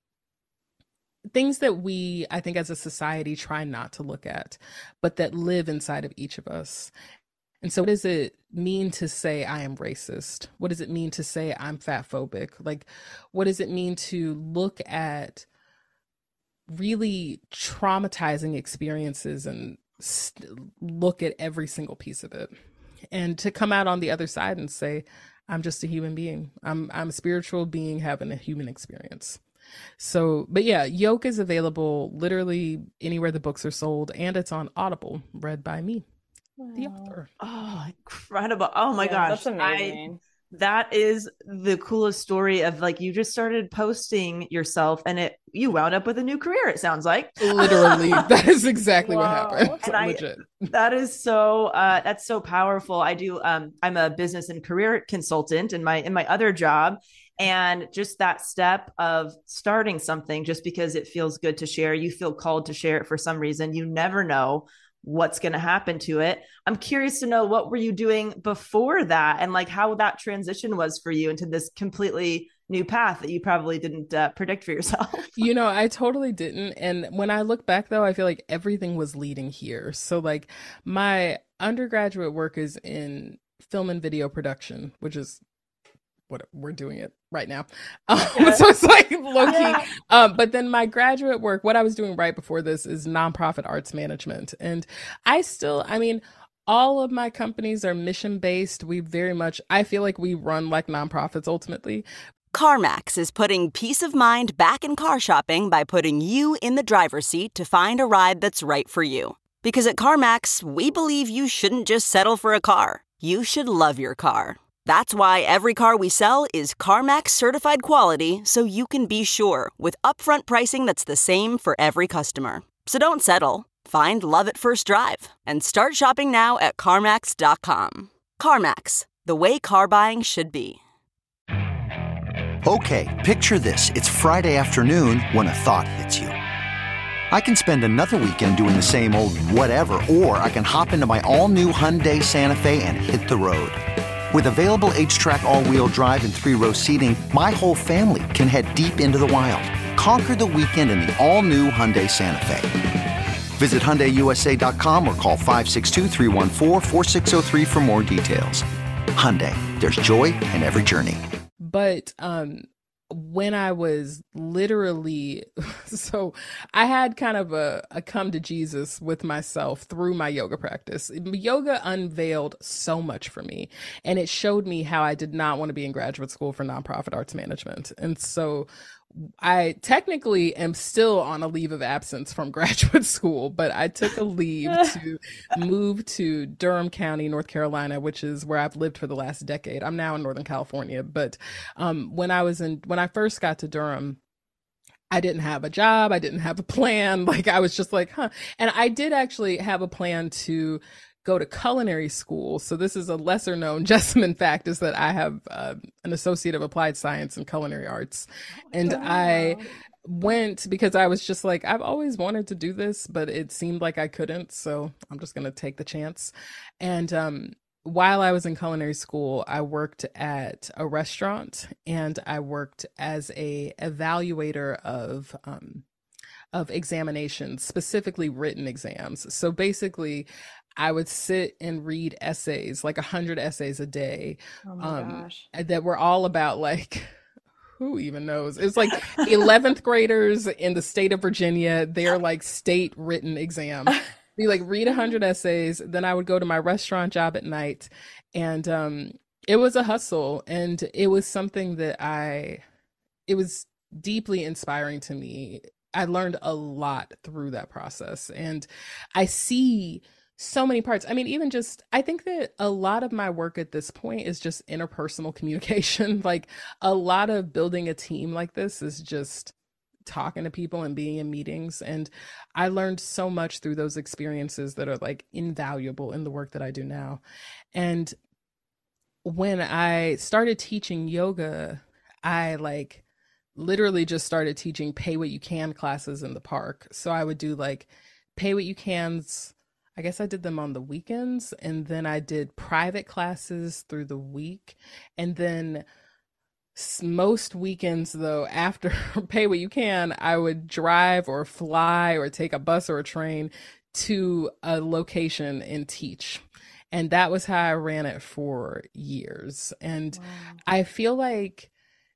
things that we, I think as a society, try not to look at, but that live inside of each of us. And so what does it mean to say I am racist? What does it mean to say I'm fat phobic? Like, what does it mean to look at really traumatizing experiences and st- look at every single piece of it, and to come out on the other side and say, I'm just a human being. I'm I'm a spiritual being having a human experience. So, but yeah, Yoke is available literally anywhere the books are sold, and it's on Audible, read by me, wow. the author. Oh, incredible. Oh my yeah, gosh. That's amazing. I, that is the coolest story of like, you just started posting yourself and it, you wound up with a new career. It sounds like literally that is exactly wow. what happened. And I, Legit. That is so, uh, that's so powerful. I do. Um, I'm a business and career consultant in my, in my other job. And just that step of starting something just because it feels good to share, you feel called to share it for some reason. You never know what's going to happen to it. I'm curious to know, what were you doing before that, and like how that transition was for you into this completely new path that you probably didn't uh, predict for yourself? You know, I totally didn't. And when I look back though, I feel like everything was leading here. So like my undergraduate work is in film and video production, which is what we're doing it right now. Um, yeah. So it's like low key. Yeah. Um, but then my graduate work, what I was doing right before this, is nonprofit arts management. And I still, I mean, all of my companies are mission based. We very much, I feel like we run like nonprofits ultimately. CarMax is putting peace of mind back in car shopping by putting you in the driver's seat to find a ride that's right for you. Because at CarMax, we believe you shouldn't just settle for a car. You should love your car. That's why every car we sell is CarMax certified quality, so you can be sure with upfront pricing that's the same for every customer. So don't settle. Find love at first drive and start shopping now at CarMax dot com. CarMax, the way car buying should be. Okay, picture this. It's Friday afternoon when a thought hits you. I can spend another weekend doing the same old whatever, or I can hop into my all-new Hyundai Santa Fe and hit the road. With available H-Track all-wheel drive and three-row seating, my whole family can head deep into the wild. Conquer the weekend in the all-new Hyundai Santa Fe. Visit Hyundai U S A dot com or call five six two, three one four, four six zero three for more details. Hyundai, there's joy in every journey. But um, when I was literally, so I had kind of a, a come to Jesus with myself through my yoga practice. Yoga unveiled so much for me, and it showed me how I did not want to be in graduate school for nonprofit arts management. And so I technically am still on a leave of absence from graduate school, but I took a leave to move to Durham County, North Carolina, which is where I've lived for the last decade. I'm now in Northern California, but um, when I was in, when I first got to Durham, I didn't have a job. I didn't have a plan. Like I was just like, huh. And I did actually have a plan to go to culinary school. So this is a lesser known Jessamine fact, is that I have uh, an associate of applied science in culinary arts. And wow. I went because I was just like, I've always wanted to do this, but it seemed like I couldn't. So I'm just going to take the chance. And um, while I was in culinary school, I worked at a restaurant and I worked as a evaluator of um, of examinations, specifically written exams. So basically, I would sit and read essays, like a hundred essays a day, Oh my um, gosh. that were all about like, who even knows? It's like eleventh graders in the state of Virginia, their like state written exam. You like read a hundred essays, then I would go to my restaurant job at night, and um, it was a hustle, and it was something that I, it was deeply inspiring to me. I learned a lot through that process, and I see so many parts. I mean, even just, I think that a lot of my work at this point is just interpersonal communication. Like a lot of building a team like this is just talking to people and being in meetings. And I learned so much through those experiences that are like invaluable in the work that I do now. And when I started teaching yoga, I like literally just started teaching pay what you can classes in the park. So I would do like pay what you can's. I guess I did them on the weekends, and then I did private classes through the week. And then s- most weekends, though, after pay what you can, I would drive or fly or take a bus or a train to a location and teach. And that was how I ran it for years. And Wow. I feel like,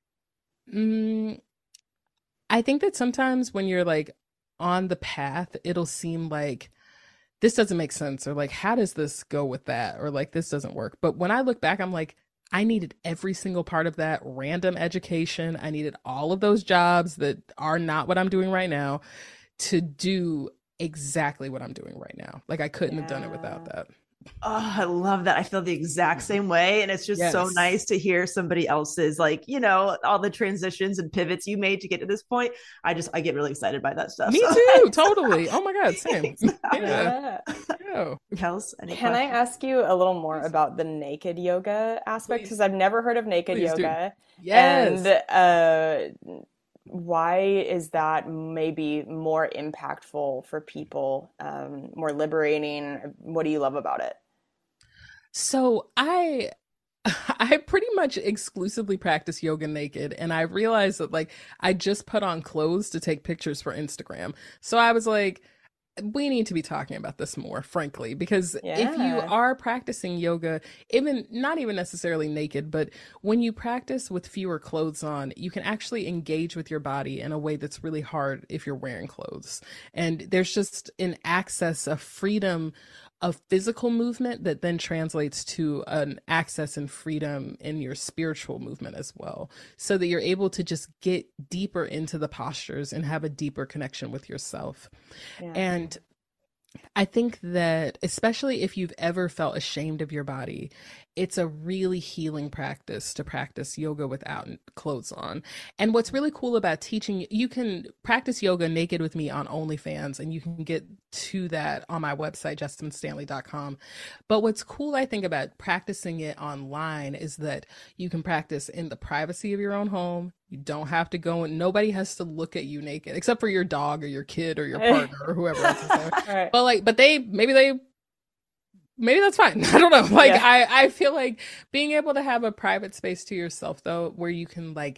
mm, I think that sometimes when you're like on the path, it'll seem like, this doesn't make sense, or like, how does this go with that, or like, this doesn't work. But when I look back, I'm like, I needed every single part of that random education. I needed all of those jobs that are not what I'm doing right now to do exactly what I'm doing right now. Like I couldn't have done it without that. Oh, I love that. I feel the exact same way. And it's just so Yes. nice to hear somebody else's, like, you know, all the transitions and pivots you made to get to this point. I just, I get really excited by that stuff. Me So- too, totally. Oh my God, same. Exactly. Yeah. Yeah. Yeah. Kels, any Can I questions? ask you a little more about the naked yoga aspect? Please. Because I've never heard of naked Please do. yoga. Yes. And uh, why is that maybe more impactful for people, um, more liberating? What do you love about it? So I I pretty much exclusively practice yoga naked, and I realized that like I just put on clothes to take pictures for Instagram. So I was like, we need to be talking about this more, frankly, because if you Yeah. are practicing yoga, even not even necessarily naked, but when you practice with fewer clothes on, you can actually engage with your body in a way that's really hard if you're wearing clothes. And there's just an access, a freedom of physical movement that then translates to an access and freedom in your spiritual movement as well, so that you're able to just get deeper into the postures and have a deeper connection with yourself. Yeah. And I think that especially if you've ever felt ashamed of your body, it's a really healing practice to practice yoga without clothes on. And what's really cool about teaching, you can practice yoga naked with me on OnlyFans, and you can get to that on my website, justin stanley dot com. But what's cool, I think, about practicing it online is that you can practice in the privacy of your own home. You don't have to go and nobody has to look at you naked, except for your dog or your kid or your partner or whoever else is there. Right. But like, but they, maybe they, maybe that's fine. I don't know. Like, Yeah. I, I feel like being able to have a private space to yourself, though, where you can like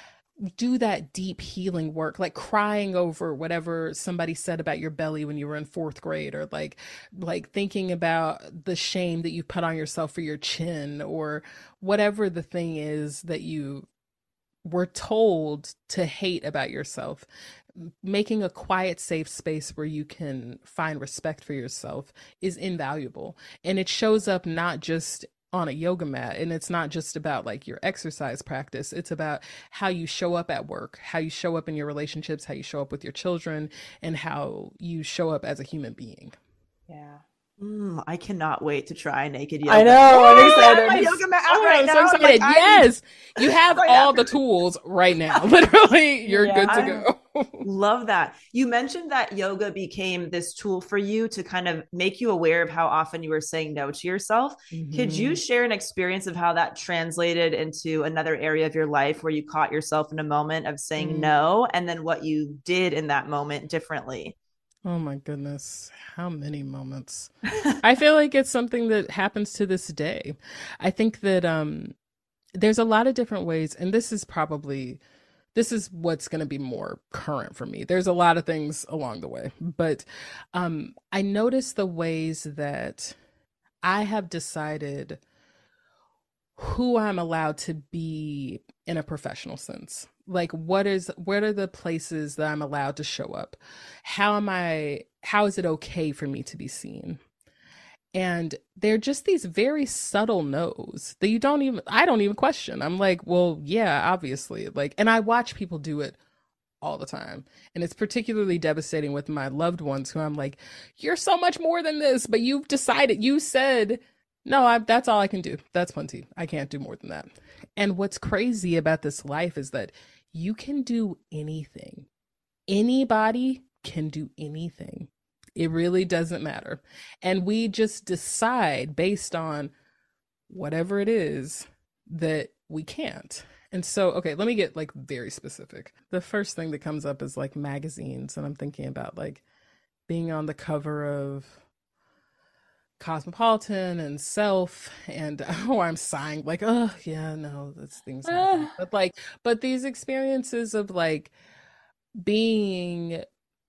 do that deep healing work, like crying over whatever somebody said about your belly when you were in fourth grade, or like, like thinking about the shame that you put on yourself for your chin, or whatever the thing is that you were told to hate about yourself. Making a quiet, safe space where you can find respect for yourself is invaluable. And it shows up not just on a yoga mat, and it's not just about like your exercise practice. It's about how you show up at work, how you show up in your relationships, how you show up with your children, and how you show up as a human being. Yeah. Mm, I cannot wait to try naked yoga. I know. Oh, I'm I have excited. my yoga mat out Oh, right I'm now. so excited. Like, I- Yes, you have Right all after the tools right now. Literally, you're Yeah. good to I'm- go. Love that. You mentioned that yoga became this tool for you to kind of make you aware of how often you were saying no to yourself. Mm-hmm. Could you share an experience of how that translated into another area of your life where you caught yourself in a moment of saying mm-hmm. no, and then what you did in that moment differently? Oh my goodness. How many moments? I feel like it's something that happens to this day. I think that um, there's a lot of different ways, and this is probably, this is what's going to be more current for me. There's a lot of things along the way, but um, I notice the ways that I have decided who I'm allowed to be in a professional sense. Like, what is, what are the places that I'm allowed to show up? How am I, how is it okay for me to be seen? And they're just these very subtle no's that you don't even, I don't even question. I'm like, well, yeah, obviously. Like, and I watch people do it all the time. And it's particularly devastating with my loved ones who I'm like, you're so much more than this, but you've decided, you said, no, I, that's all I can do. That's plenty. I can't do more than that. And what's crazy about this life is that you can do anything. Anybody can do anything. It really doesn't matter. And we just decide based on whatever it is that we can't. And so, okay, let me get like very specific. The first thing that comes up is like magazines. And I'm thinking about like being on the cover of Cosmopolitan and Self, and oh, I'm sighing like, oh yeah, no, that's things happen. But like, but these experiences of like being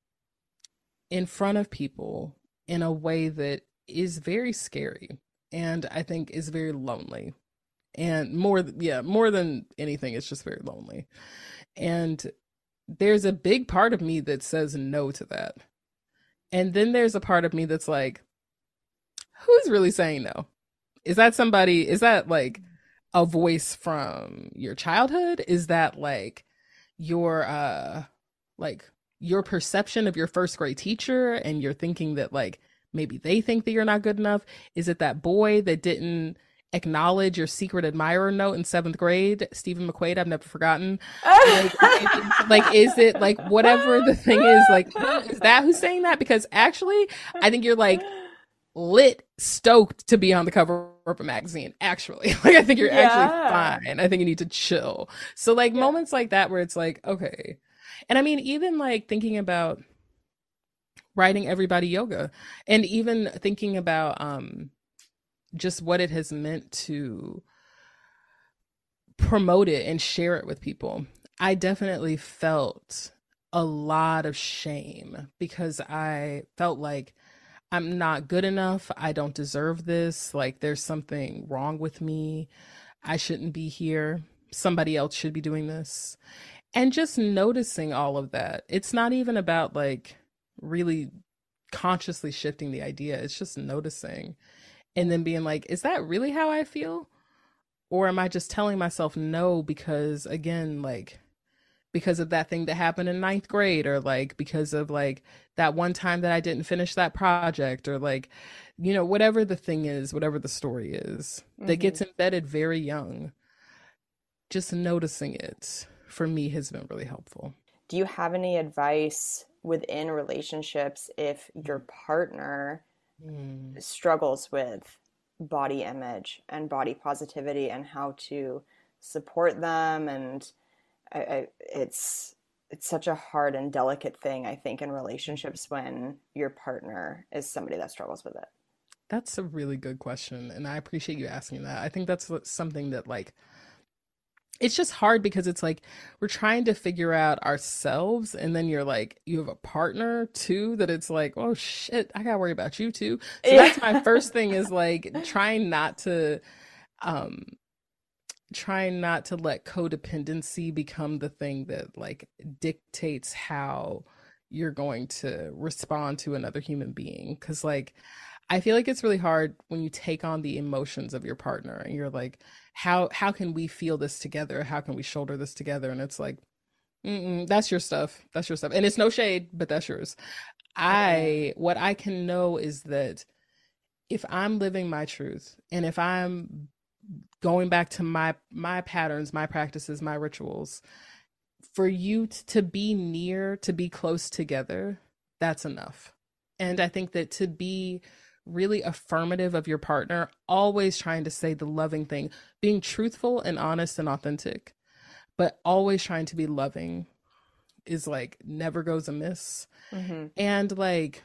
in front of people in a way that is very scary, and I think is very lonely, and more, yeah, more than anything, it's just very lonely. And there's a big part of me that says no to that, and then there's a part of me that's like, who's really saying no? Is that somebody, is that like a voice from your childhood? Is that like your, uh, like your perception of your first grade teacher and you're thinking that like, maybe they think that you're not good enough? Is it that boy that didn't acknowledge your secret admirer note in seventh grade? Stephen McQuaid, I've never forgotten. Like, like, is it like whatever the thing is, like, is that who's saying that? Because actually, I think you're like, lit stoked to be on the cover of a magazine, actually. Like, I think you're yeah. actually fine. I think you need to chill. So like yeah. moments like that where it's like, okay. And I mean, even like thinking about writing Everybody Yoga, and even thinking about um just what it has meant to promote it and share it with people. I definitely felt a lot of shame because I felt like I'm not good enough. I don't deserve this. Like, there's something wrong with me. I shouldn't be here. Somebody else should be doing this. And just noticing all of that. It's not even about like really consciously shifting the idea. It's just noticing and then being like, is that really how I feel? Or am I just telling myself no because, again, like, because of that thing that happened in ninth grade, or like because of like that one time that I didn't finish that project, or like, you know, whatever the thing is, whatever the story is mm-hmm. that gets embedded very young. Just noticing it for me has been really helpful. Do you have any advice within relationships if your partner mm. struggles with body image and body positivity, and how to support them? And I, I, it's it's such a hard and delicate thing, I think, in relationships when your partner is somebody that struggles with it. That's a really good question, and I appreciate you asking that. I think that's something that, like, it's just hard because it's like we're trying to figure out ourselves, and then you're like, you have a partner too, that it's like, oh shit, I gotta worry about you too. So that's my first thing, is like trying not to um trying not to let codependency become the thing that like dictates how you're going to respond to another human being. Because like I feel like it's really hard when you take on the emotions of your partner and you're like, how how can we feel this together? How can we shoulder this together? And it's like, mm-mm, that's your stuff. That's your stuff. And it's no shade, but that's yours. I, what I can know is that if I'm living my truth, and if I'm going back to my my patterns, my practices, my rituals, for you t- to be near, to be close together, that's enough. And I think that to be really affirmative of your partner, always trying to say the loving thing, being truthful and honest and authentic, but always trying to be loving is like never goes amiss. Mm-hmm. And like,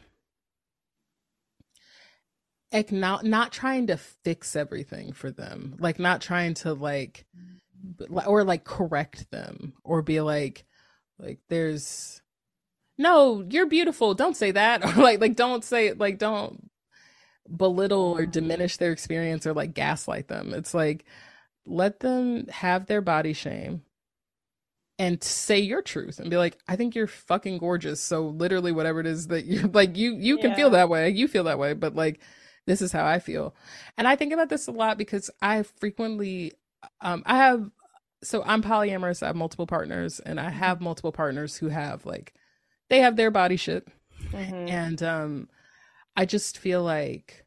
acknowledge, not trying to fix everything for them, like not trying to like, or like correct them or be like, like there's no, you're beautiful, don't say that, or like, like don't say it, like don't belittle or diminish their experience or like gaslight them. It's like, let them have their body shame and say your truth and be like, I think you're fucking gorgeous. So literally whatever it is that you're like, you, you can Yeah. feel that way. You feel that way, but like, this is how I feel. And I think about this a lot because I frequently, um, I have, so I'm polyamorous. I have multiple partners and I have multiple partners who have like, they have their body shit. Mm-hmm. And, um, I just feel like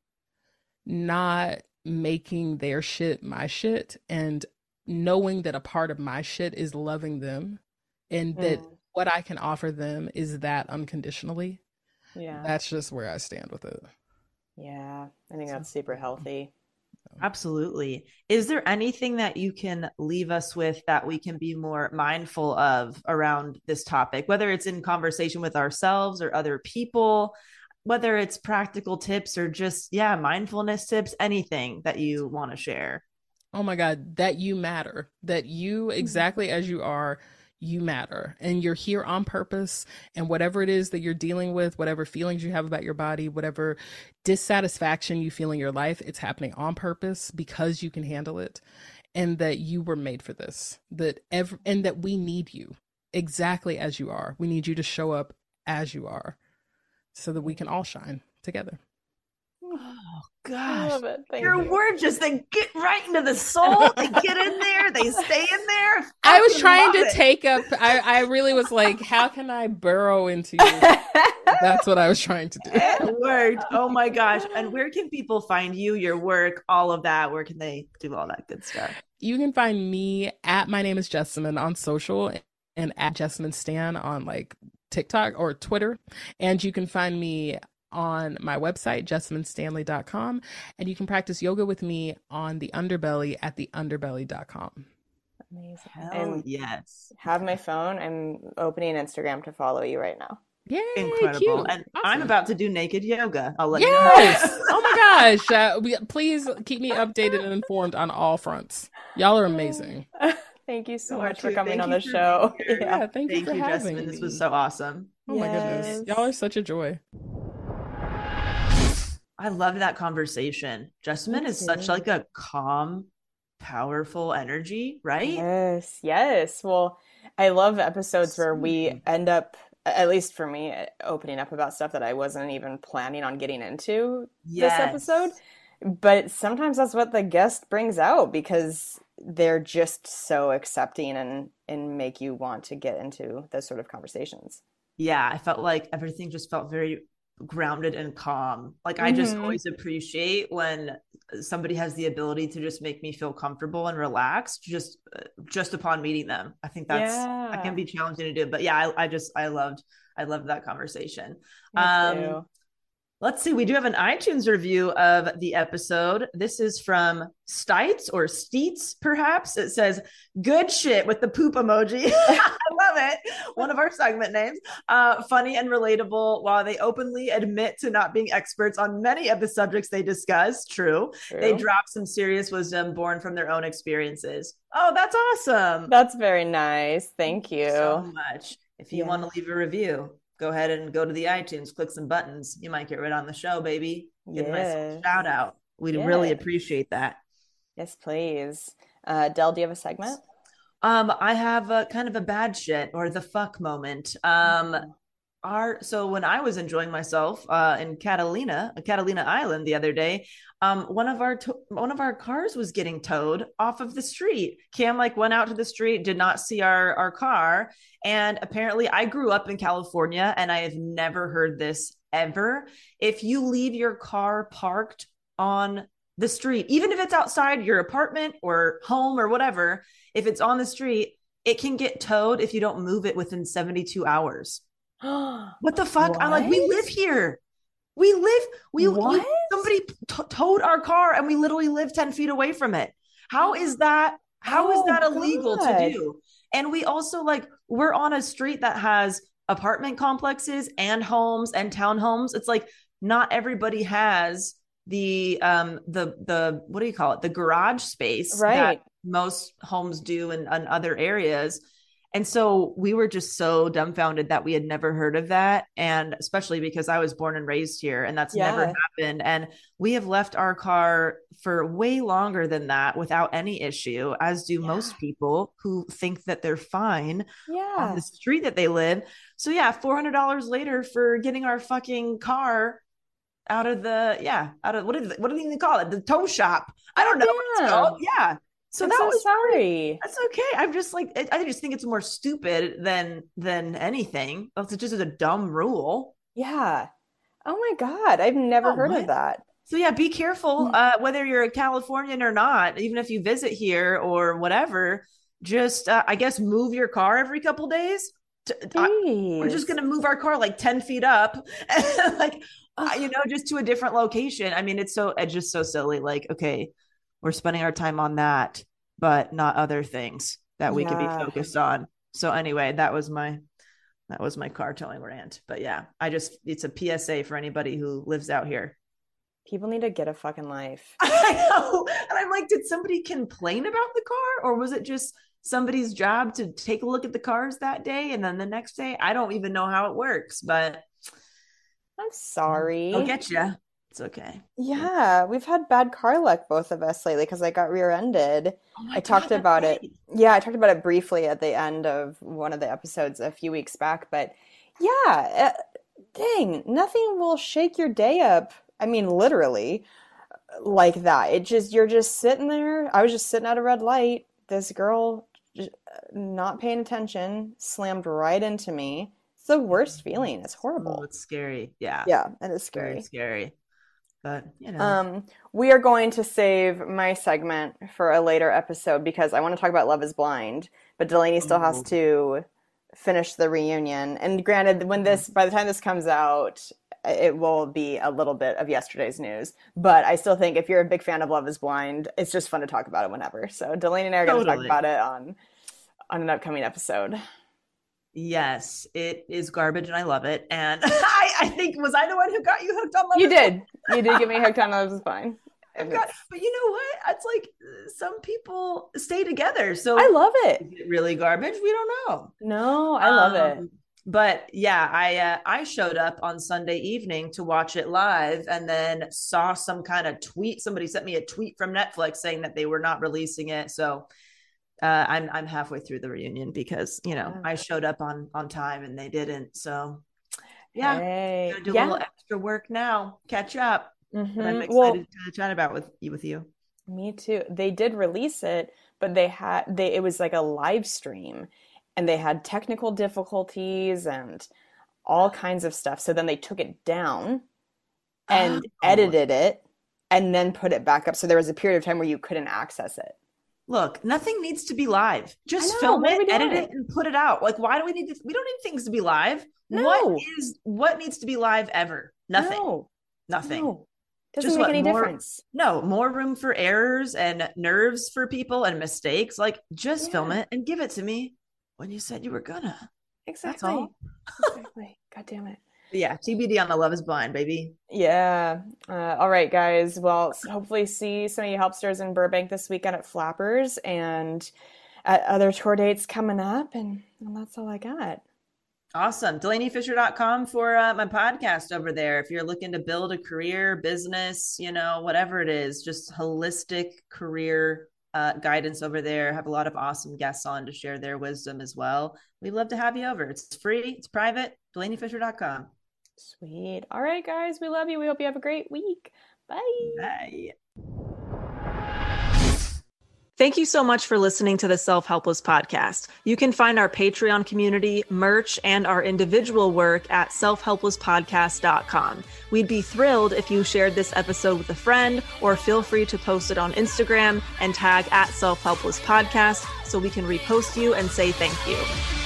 not making their shit my shit and knowing that a part of my shit is loving them and that Mm. what I can offer them is that unconditionally. Yeah. That's just where I stand with it. Yeah. I think that's super healthy. Absolutely. Is there anything that you can leave us with that we can be more mindful of around this topic, whether it's in conversation with ourselves or other people, whether it's practical tips or just, yeah, mindfulness tips, anything that you want to share? Oh my God, that you matter, that you exactly as you are, you matter, and you're here on purpose. And whatever it is that you're dealing with, whatever feelings you have about your body, whatever dissatisfaction you feel in your life, it's happening on purpose because you can handle it. And that you were made for this, that every, and that we need you exactly as you are. We need you to show up as you are so that we can all shine together. Oh I gosh. love it. Thank Your you. words just, they get right into the soul. They get in there. They stay in there. I was Fucking trying love to it. take up, I, I really was like, how can I burrow into you? That's what I was trying to do. It worked. Oh my gosh. And where can people find you, your work, all of that? Where can they do all that good stuff? You can find me at My Name is Jessamine on social and at Jessamine Stan on like TikTok or Twitter. And you can find me on my website, jessamine stanley dot com. And you can practice yoga with me on the Underbelly at the underbelly dot com. Amazing. Hell And yes. have my phone. I'm opening Instagram to follow you right now. Yay, Incredible. cute. And I'm Awesome. about to do naked yoga. I'll let Yes. you know. Oh my gosh. Uh, we, please keep me updated and informed on all fronts. Y'all are amazing. Thank you so You are much for too. coming Thank on you the for show. being here. Yeah. Yeah, thank you Thank for you, having Jasmine. This was me. so awesome. Oh my goodness. Yes. Y'all are such a joy. I loved that conversation. Jasmine is such too. like a calm, powerful energy, right? Yes, yes. Well, I love episodes where we end up, at least for me, opening up about stuff that I wasn't even planning on getting into Yes. this episode. But sometimes that's what the guest brings out because they're just so accepting and and make you want to get into those sort of conversations. Yeah, I felt like everything just felt very grounded and calm. Like I just Mhm. always appreciate when somebody has the ability to just make me feel comfortable and relaxed just uh, just upon meeting them. I think that's that Yeah. can be challenging to do, but yeah, I, I just I loved I loved that conversation. Me Um, too. Let's see. We do have an iTunes review of the episode. This is from Stites or Steets, perhaps. It says, good shit with the poop emoji. I love it. One of our segment names. Uh, funny and relatable while they openly admit to not being experts on many of the subjects they discuss. True. They True. drop some serious wisdom born from their own experiences. Oh, that's awesome. That's very nice. Thank you. So much. If you Yeah. want to leave a review, go ahead and go to the iTunes, click some buttons. You might get right on the show, baby. Give a nice little Yes. shout out. We'd really Yes. appreciate that. Yes, please. Uh, Del, do you have a segment? Um, I have a kind of a bad shit or the fuck moment. Um, our so when I was enjoying myself uh in Catalina, Catalina Island the other day, um, one of our to- one of our cars was getting towed off of the street. Cam like went out to the street, did not see our our car, and apparently I grew up in California and I have never heard this ever. If you leave your car parked on the street, even if it's outside your apartment or home or whatever, if it's on the street, it can get towed if you don't move it within seventy-two hours. What the fuck? What? I'm like, we live here. We live, we, we What? somebody t- towed our car and we literally live ten feet away from it. How is that? How is Oh, that illegal God. to do? And we also like, we're on a street that has apartment complexes and homes and townhomes. It's like, not everybody has the, um, the, the, what do you call it? The garage space Right. that most homes do in, in other areas. And so we were just so dumbfounded that we had never heard of that. And especially because I was born and raised here and that's Yeah. never happened. And we have left our car for way longer than that without any issue, as do Yeah. most people who think that they're fine Yeah. on the street that they live. So yeah, four hundred dollars later for getting our fucking car out of the, yeah, out of, what did, what do they even call it? The tow shop. I don't know what it's Damn. called. Yeah. So I'm that so was sorry. That's okay. I'm just like, I I just think it's more stupid than than anything. It's just a dumb rule. Yeah. Oh my God. I've never Oh, heard what? of that. So yeah, be careful, Mm. uh, whether you're a Californian or not, even if you visit here or whatever, just, uh, I guess, move your car every couple days. To, I, we're just Jeez. going to move our car like ten feet up, like, uh, you know, just to a different location. I mean, it's so, it's just so silly. Like, okay, we're spending our time on that, but not other things that we could be Yeah. focused on. So anyway, that was my, that was my car towing rant. But yeah, I just, it's a P S A for anybody who lives out here. People need to get a fucking life. I know. And I'm like, did somebody complain about the car or was it just somebody's job to take a look at the cars that day and then the next day? I don't even know how it works, but I'm sorry. I'll get you. It's okay. Yeah, we've had bad car luck, both of us lately, because I got rear-ended. Oh my I talked God, about that's it. right. Yeah, I talked about it briefly at the end of one of the episodes a few weeks back. But yeah, uh, dang, nothing will shake your day up. I mean, literally, like that. It just, you're just sitting there. I was just sitting at a red light. This girl, just not paying attention, slammed right into me. It's the worst feeling. It's Oh, horrible. it's scary. Yeah. Yeah, it is Very scary. scary. But you know. Um, we are going to save my segment for a later episode because I want to talk about Love is Blind, but Delaney still has Ooh. to finish the reunion. And granted, when this, by the time this comes out, it will be a little bit of yesterday's news. But I still think if you're a big fan of Love is Blind, it's just fun to talk about it whenever. So Delaney and I are going to talk Totally. about it on on an upcoming episode. Yes, it is garbage and I love it. And I, I think, was I the one who got you hooked on Love You is Blind? did. You did get me hooked on Love is Blind. I've got, but you know what? It's like uh, some people stay together. So I love it. is it really garbage? We don't know. No, I love it. Um, But yeah, I uh, I showed up on Sunday evening to watch it live and then saw some kind of tweet. Somebody sent me a tweet from Netflix saying that they were not releasing it. So uh, I'm I'm halfway through the reunion because, you know, Oh. I showed up on on time and they didn't. So yeah, Hey. gonna do a Yeah. little extra work now, catch up. But I'm Mhm. excited Well, to chat about with you with you. me too. They did release it, but they had they it was like a live stream and they had technical difficulties and all kinds of stuff. So then they took it down and Oh. edited it and then put it back up. So there was a period of time where you couldn't access it. Look, nothing needs to be live. Just know, film what are we it, edit doing? it, and put it out. Like, why do we need to? We don't need things to be live. No. What is what needs to be live ever? Nothing. No, Nothing. no. Doesn't Just make what, any more- difference. No, more room for errors and nerves for people and mistakes. Like, just film Yeah. it and give it to me when you said you were gonna. Exactly. all. Exactly. God damn it. But yeah, T B D on the Love is Blind, baby. Yeah. Uh, all right, guys. Well, s- hopefully see some of you helpsters in Burbank this weekend at Flappers and at other tour dates coming up. And, and that's all I got. Awesome. Delaney Fisher dot com for uh, my podcast over there. If you're looking to build a career, business, you know, whatever it is, just holistic career uh, guidance over there. Have a lot of awesome guests on to share their wisdom as well. We'd love to have you over. It's free, it's private. Delaney Fisher dot com. Sweet. All right, guys. We love you. We hope you have a great week. Bye. Bye. Thank you so much for listening to the Self Helpless Podcast. You can find our Patreon community, merch, and our individual work at self helpless podcast dot com. We'd be thrilled if you shared this episode with a friend, or feel free to post it on Instagram and tag at Self Helpless Podcast so we can repost you and say thank you.